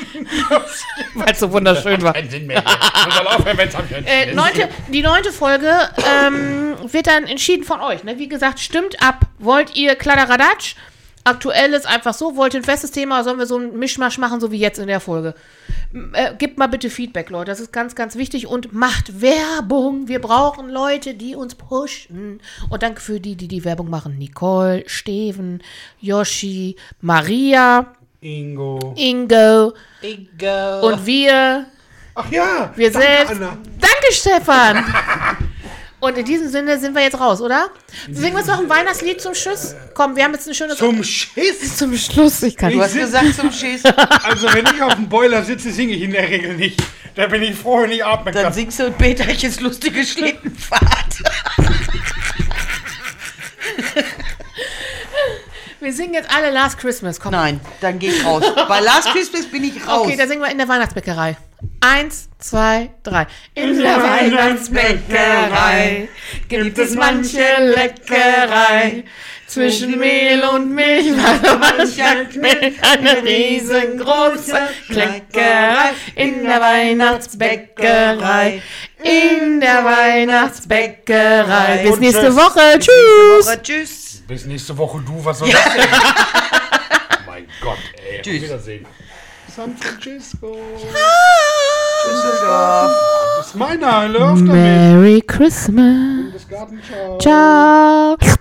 Weil es so wunderschön war.
Keinen Sinn mehr. Muss mal aufhören, wenn's am
Die 9. Folge wird dann entschieden von euch. Ne? Wie gesagt, stimmt ab. Wollt ihr Kladderadatsch? Aktuell ist einfach so. Wollt ihr ein festes Thema oder sollen wir so einen Mischmasch machen, so wie jetzt in der Folge? Gebt mal bitte Feedback, Leute. Das ist ganz, ganz wichtig. Und macht Werbung. Wir brauchen Leute, die uns pushen. Und danke für die Werbung machen. Nicole, Steven, Yoshi, Maria,
Ingo.
Ingo und wir
Ach ja.
Wir
danke,
selbst.
Anna.
Danke, Stefan. Und in diesem Sinne sind wir jetzt raus, oder? Singen wir jetzt noch ein Weihnachtslied zum Schluss? Komm, wir haben jetzt eine schöne...
Zum Schiss.
Zum Schluss. Ich kann
Du hast gesagt zum Schiss.
Also wenn ich auf dem Boiler sitze, singe ich in der Regel nicht. Da bin ich froh, wenn ich atmen
Dann
kann.
singst du Peterchens lustige Schlittenfahrt.
Wir singen jetzt alle Last Christmas. Komm.
Nein, dann geh ich raus. Bei Last Christmas bin ich raus.
Okay, dann singen wir in der Weihnachtsbäckerei. 1, 2, 3. In der Weihnachtsbäckerei gibt es manche Leckerei. Zwischen Mehl und Milch war mancher Milch eine riesengroße Kleckerei in der Weihnachtsbäckerei. In der Weihnachtsbäckerei. Bis nächste Woche. Tschüss.
Tschüss.
Bis nächste Woche, du. Was soll das denn? Oh mein Gott, ey.
Tschüss.
Auf Wiedersehen. San Francisco.
Düsseldorf.
Das ist meiner. Läuft damit.
Merry Christmas.
Bis Garten. Ciao.
Ciao.